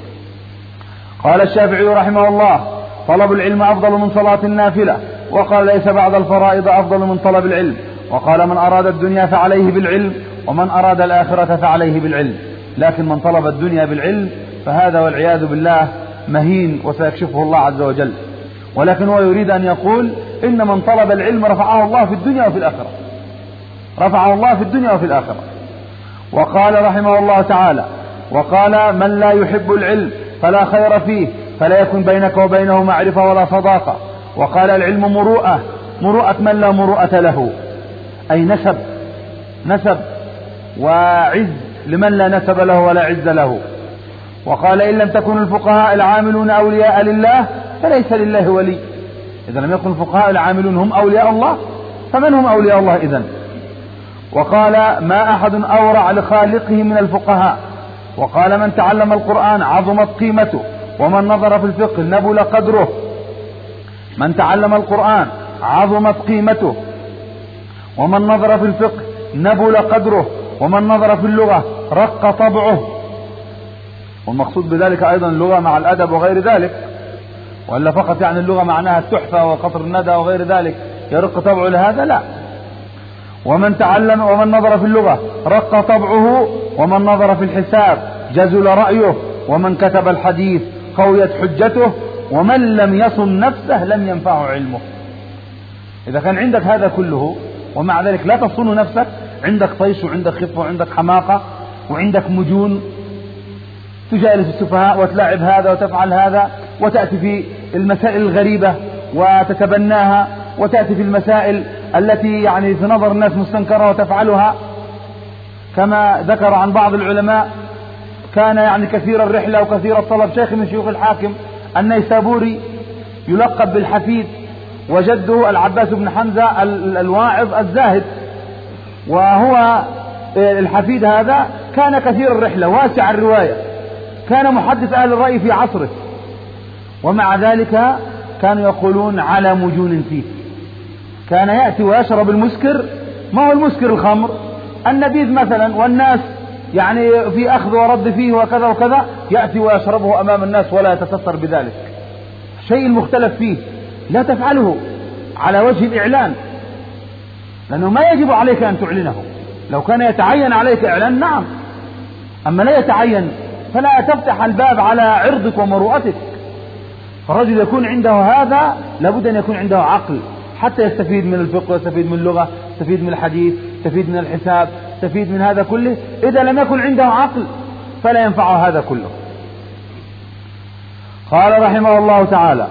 [SPEAKER 3] قال الشافعي رحمه الله طلب العلم أفضل من صلاة النافلة. وقال ليس بعد الفرائض أفضل من طلب العلم. وقال من أراد الدنيا فعليه بالعلم ومن أراد الآخرة فعليه بالعلم. لكن من طلب الدنيا بالعلم فهذا والعياذ بالله مهين وسيكشفه الله عز وجل. ولكن هو يريد أن يقول إن من طلب العلم رفعه الله في الدنيا وفي الآخرة، رفعه الله في الدنيا وفي الآخرة. وقال رحمه الله تعالى وقال من لا يحب العلم فلا خير فيه فلا يكن بينك وبينه معرفة ولا صداقة. وقال العلم مروءة، مروءة من لا مروءة له، أي نسب نسب وعز لمن لا نسب له ولا عز له. وقال إن لم تكن الفقهاء العاملون أولياء لله فليس لله ولي. إذا لم يكن الفقهاء العاملون هم أولياء الله فمن هم أولياء الله إذن؟ وقال ما أحد أورع لخالقه من الفقهاء. وقال من تعلم القرآن عظمت قيمته ومن نظر في الفقه نبل قدره. من تعلم القرآن عظمت قيمته ومن نظر في الفقه نبل قدره ومن نظر في اللغة رق طبعه. والمقصود بذلك أيضا اللغة مع الأدب وغير ذلك، ولا فقط يعني اللغة معناها التحفة وقطر الندى وغير ذلك يرق طبعه لهذا؟ لا. ومن تعلم ومن نظر في اللغة رق طبعه ومن نظر في الحساب جزل رأيه ومن كتب الحديث قويت حجته ومن لم يصن نفسه لم ينفعه علمه. إذا كان عندك هذا كله ومع ذلك لا تصون نفسك، عندك طيش وعندك خفة وعندك حماقة وعندك مجون، تجالس السفهاء وتلاعب هذا وتفعل هذا وتأتي في المسائل الغريبة وتتبناها وتأتي في المسائل التي يعني في نظر الناس مستنكرة وتفعلها. كما ذكر عن بعض العلماء كان يعني كثير الرحلة وكثير الطلب، شيخ من شيوخ الحاكم النيسابوري يلقب بالحفيد، وجده العباس بن حمزة الواعظ الزاهد. وهو الحفيد هذا كان كثير الرحلة واسع الرواية، كان محدث أهل الرأي في عصره، ومع ذلك كانوا يقولون على مجون فيه. كان يأتي ويشرب المسكر، ما هو المسكر الخمر، النبيذ مثلا، والناس يعني في أخذ ورد فيه وكذا وكذا، يأتي ويشربه أمام الناس ولا يتستر بذلك. شيء المختلف فيه لا تفعله على وجه الإعلان، لأنه ما يجب عليك أن تعلنه. لو كان يتعين عليك إعلان نعم، أما لا يتعين فلا تفتح الباب على عرضك ومروءتك. فالرجل يكون عنده هذا لابد أن يكون عنده عقل حتى يستفيد من الفقه ويستفيد من اللغة، يستفيد من الحديث، يستفيد من الحساب، يستفيد من هذا كله. إذا لم يكن عنده عقل فلا ينفع هذا كله. قال رحمه الله تعالى: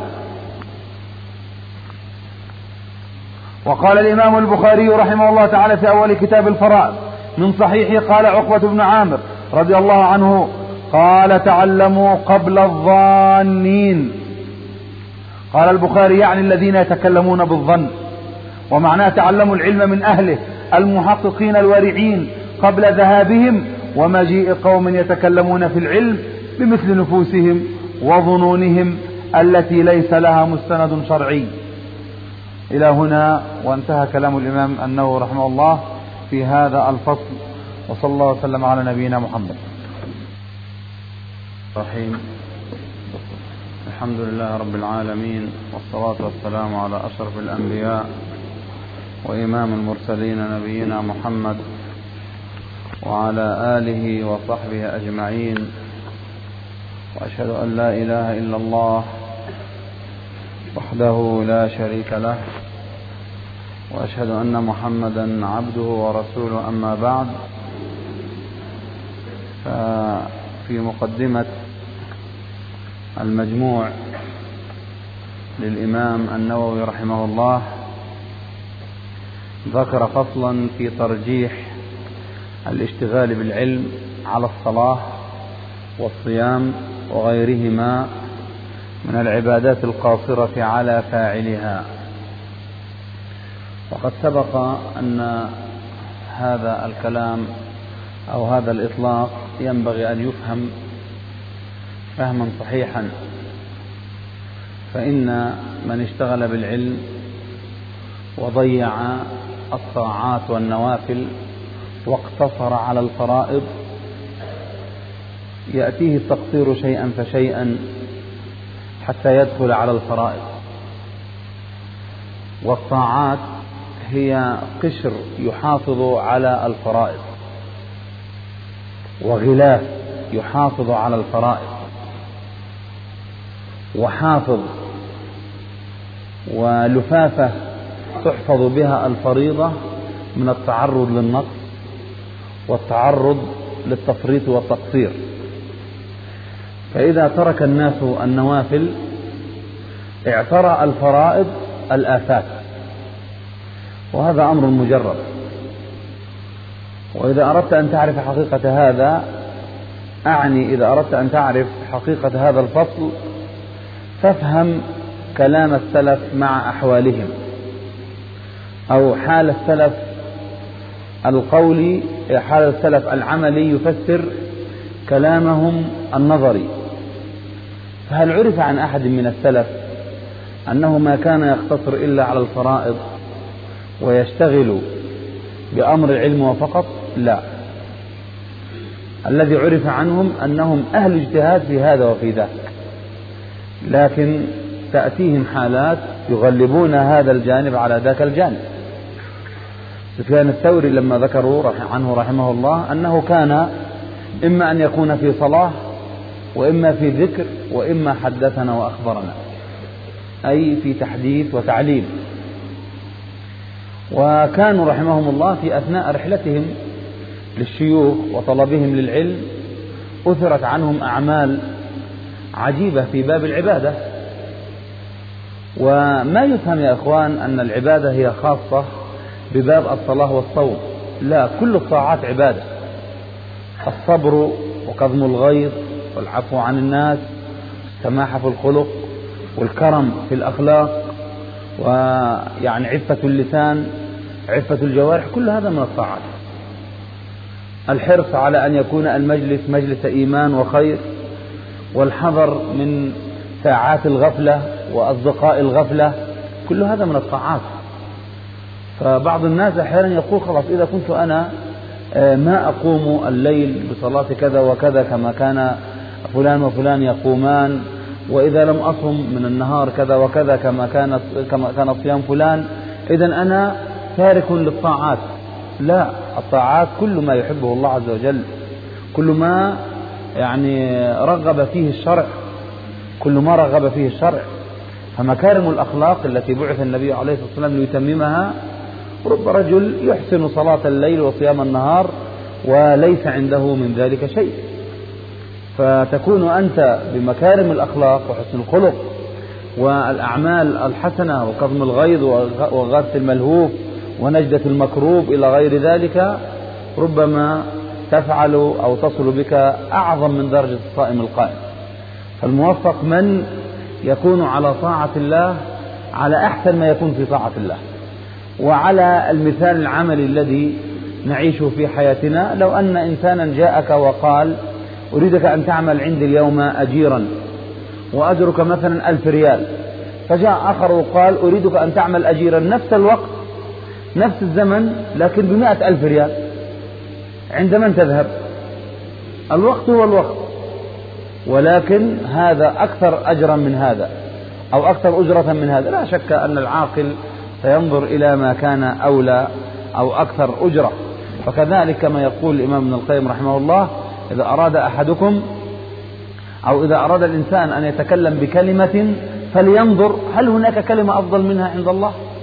[SPEAKER 3] وقال الإمام البخاري رحمه الله تعالى في أول كتاب الفرائض من صحيحه قال عقبة بن عامر رضي الله عنه قال: تعلموا قبل الظانين. قال البخاري يعني الذين يتكلمون بالظن، ومعناه تعلموا العلم من أهله المحققين الورعين قبل ذهابهم ومجيء قوم يتكلمون في العلم بمثل نفوسهم وظنونهم التي ليس لها مستند شرعي. إلى هنا وانتهى كلام الإمام النووي رحمه الله في هذا الفصل، وصلى الله وسلم على نبينا محمد.
[SPEAKER 1] رحيم. الحمد لله رب العالمين، والصلاة والسلام على أشرف الأنبياء وإمام المرسلين نبينا محمد وعلى آله وصحبه أجمعين، وأشهد أن لا إله إلا الله وحده لا شريك له، وأشهد أن محمدا عبده ورسوله. أما بعد، ففي مقدمة المجموع للإمام النووي رحمه الله ذكر فصلا في ترجيح الاشتغال بالعلم على الصلاة والصيام وغيرهما من العبادات القاصرة على فاعلها. وقد سبق أن هذا الكلام أو هذا الإطلاق ينبغي أن يفهم فهما صحيحا، فإن من اشتغل بالعلم وضيع الطاعات والنوافل واقتصر على الفرائض يأتيه التقصير شيئا فشيئا حتى يدخل على الفرائض. والطاعات هي قشر يحافظ على الفرائض، وغلاف يحافظ على الفرائض، وحافظ ولفافة تحفظ بها الفريضة من التعرض للنقص والتعرض للتفريط والتقصير. فإذا ترك الناس النوافل اعترى الفرائض الآفات، وهذا أمر مجرد. وإذا أردت أن تعرف حقيقة هذا، أعني إذا أردت أن تعرف حقيقة هذا الفصل، فافهم كلام السلف مع أحوالهم، أو حال السلف القولي، حال السلف العملي يفسر كلامهم النظري. فهل عرف عن أحد من السلف أنه ما كان يقتصر إلا على الفرائض ويشتغل بأمر العلم وفقط؟ لا. الذي عرف عنهم أنهم أهل اجتهاد في هذا وفي ذاك، لكن تأتيهم حالات يغلبون هذا الجانب على ذاك الجانب. سفيان الثوري لما ذكروا عنه رحمه الله أنه كان إما أن يكون في صلاة، وإما في ذكر، وإما حدثنا وأخبرنا، أي في تحديث وتعليم. وكانوا رحمهم الله في أثناء رحلتهم للشيوخ وطلبهم للعلم أثرت عنهم أعمال عجيبة في باب العبادة. وما يفهم يا إخوان أن العبادة هي خاصة بباب الصلاة والصوم، لا، كل الطاعات عبادة. الصبر وكظم الغيظ والعفو عن الناس، السماحة في الخلق والكرم في الأخلاق، ويعني عفة اللسان، عفة الجوارح، كل هذا من الطاعات. الحرص على أن يكون المجلس مجلس إيمان وخير، والحذر من ساعات الغفلة وأصدقاء الغفلة، كل هذا من الطاعات. فبعض الناس أحيانا يقول خلاص إذا كنت أنا ما أقوم الليل بصلاة كذا وكذا كما كان فلان وفلان يقومان، وإذا لم أصم من النهار كذا وكذا كما كان كما كان صيام فلان، إذن أنا تارك للطاعات. لا، الطاعات كل ما يحبه الله عز وجل، كل ما يعني رغب فيه الشرع، كل ما رغب فيه الشرع. فمكارم الأخلاق التي بعث النبي عليه الصلاة والسلام ليتممها، رب رجل يحسن صلاة الليل وصيام النهار وليس عنده من ذلك شيء،
[SPEAKER 3] فتكون أنت بمكارم الأخلاق وحسن الخلق والأعمال الحسنة وكظم الغيظ وغث الملهوف ونجدة المكروب إلى غير ذلك، ربما تفعل أو تصل بك أعظم من درجة الصائم القائم. فالموفق من يكون على طاعة الله على أحسن ما يكون في طاعة الله، وعلى المثال العملي الذي نعيشه في حياتنا. لو أن إنسانا جاءك وقال أريدك أن تعمل عندي اليوم أجيرا وأجرك مثلا ألف ريال، فجاء آخر وقال أريدك أن تعمل أجيرا نفس الوقت نفس الزمن لكن بمئة ألف ريال، عند من تذهب؟ الوقت هو الوقت، ولكن هذا أكثر أجرا من هذا أو أكثر أجرة من هذا. لا شك أن العاقل سينظر إلى ما كان أولى أو أكثر أجرة. فكذلك كما يقول الإمام ابن القيم رحمه الله: إذا أراد أحدكم أو إذا أراد الإنسان أن يتكلم بكلمة فلينظر هل هناك كلمة أفضل منها عند الله.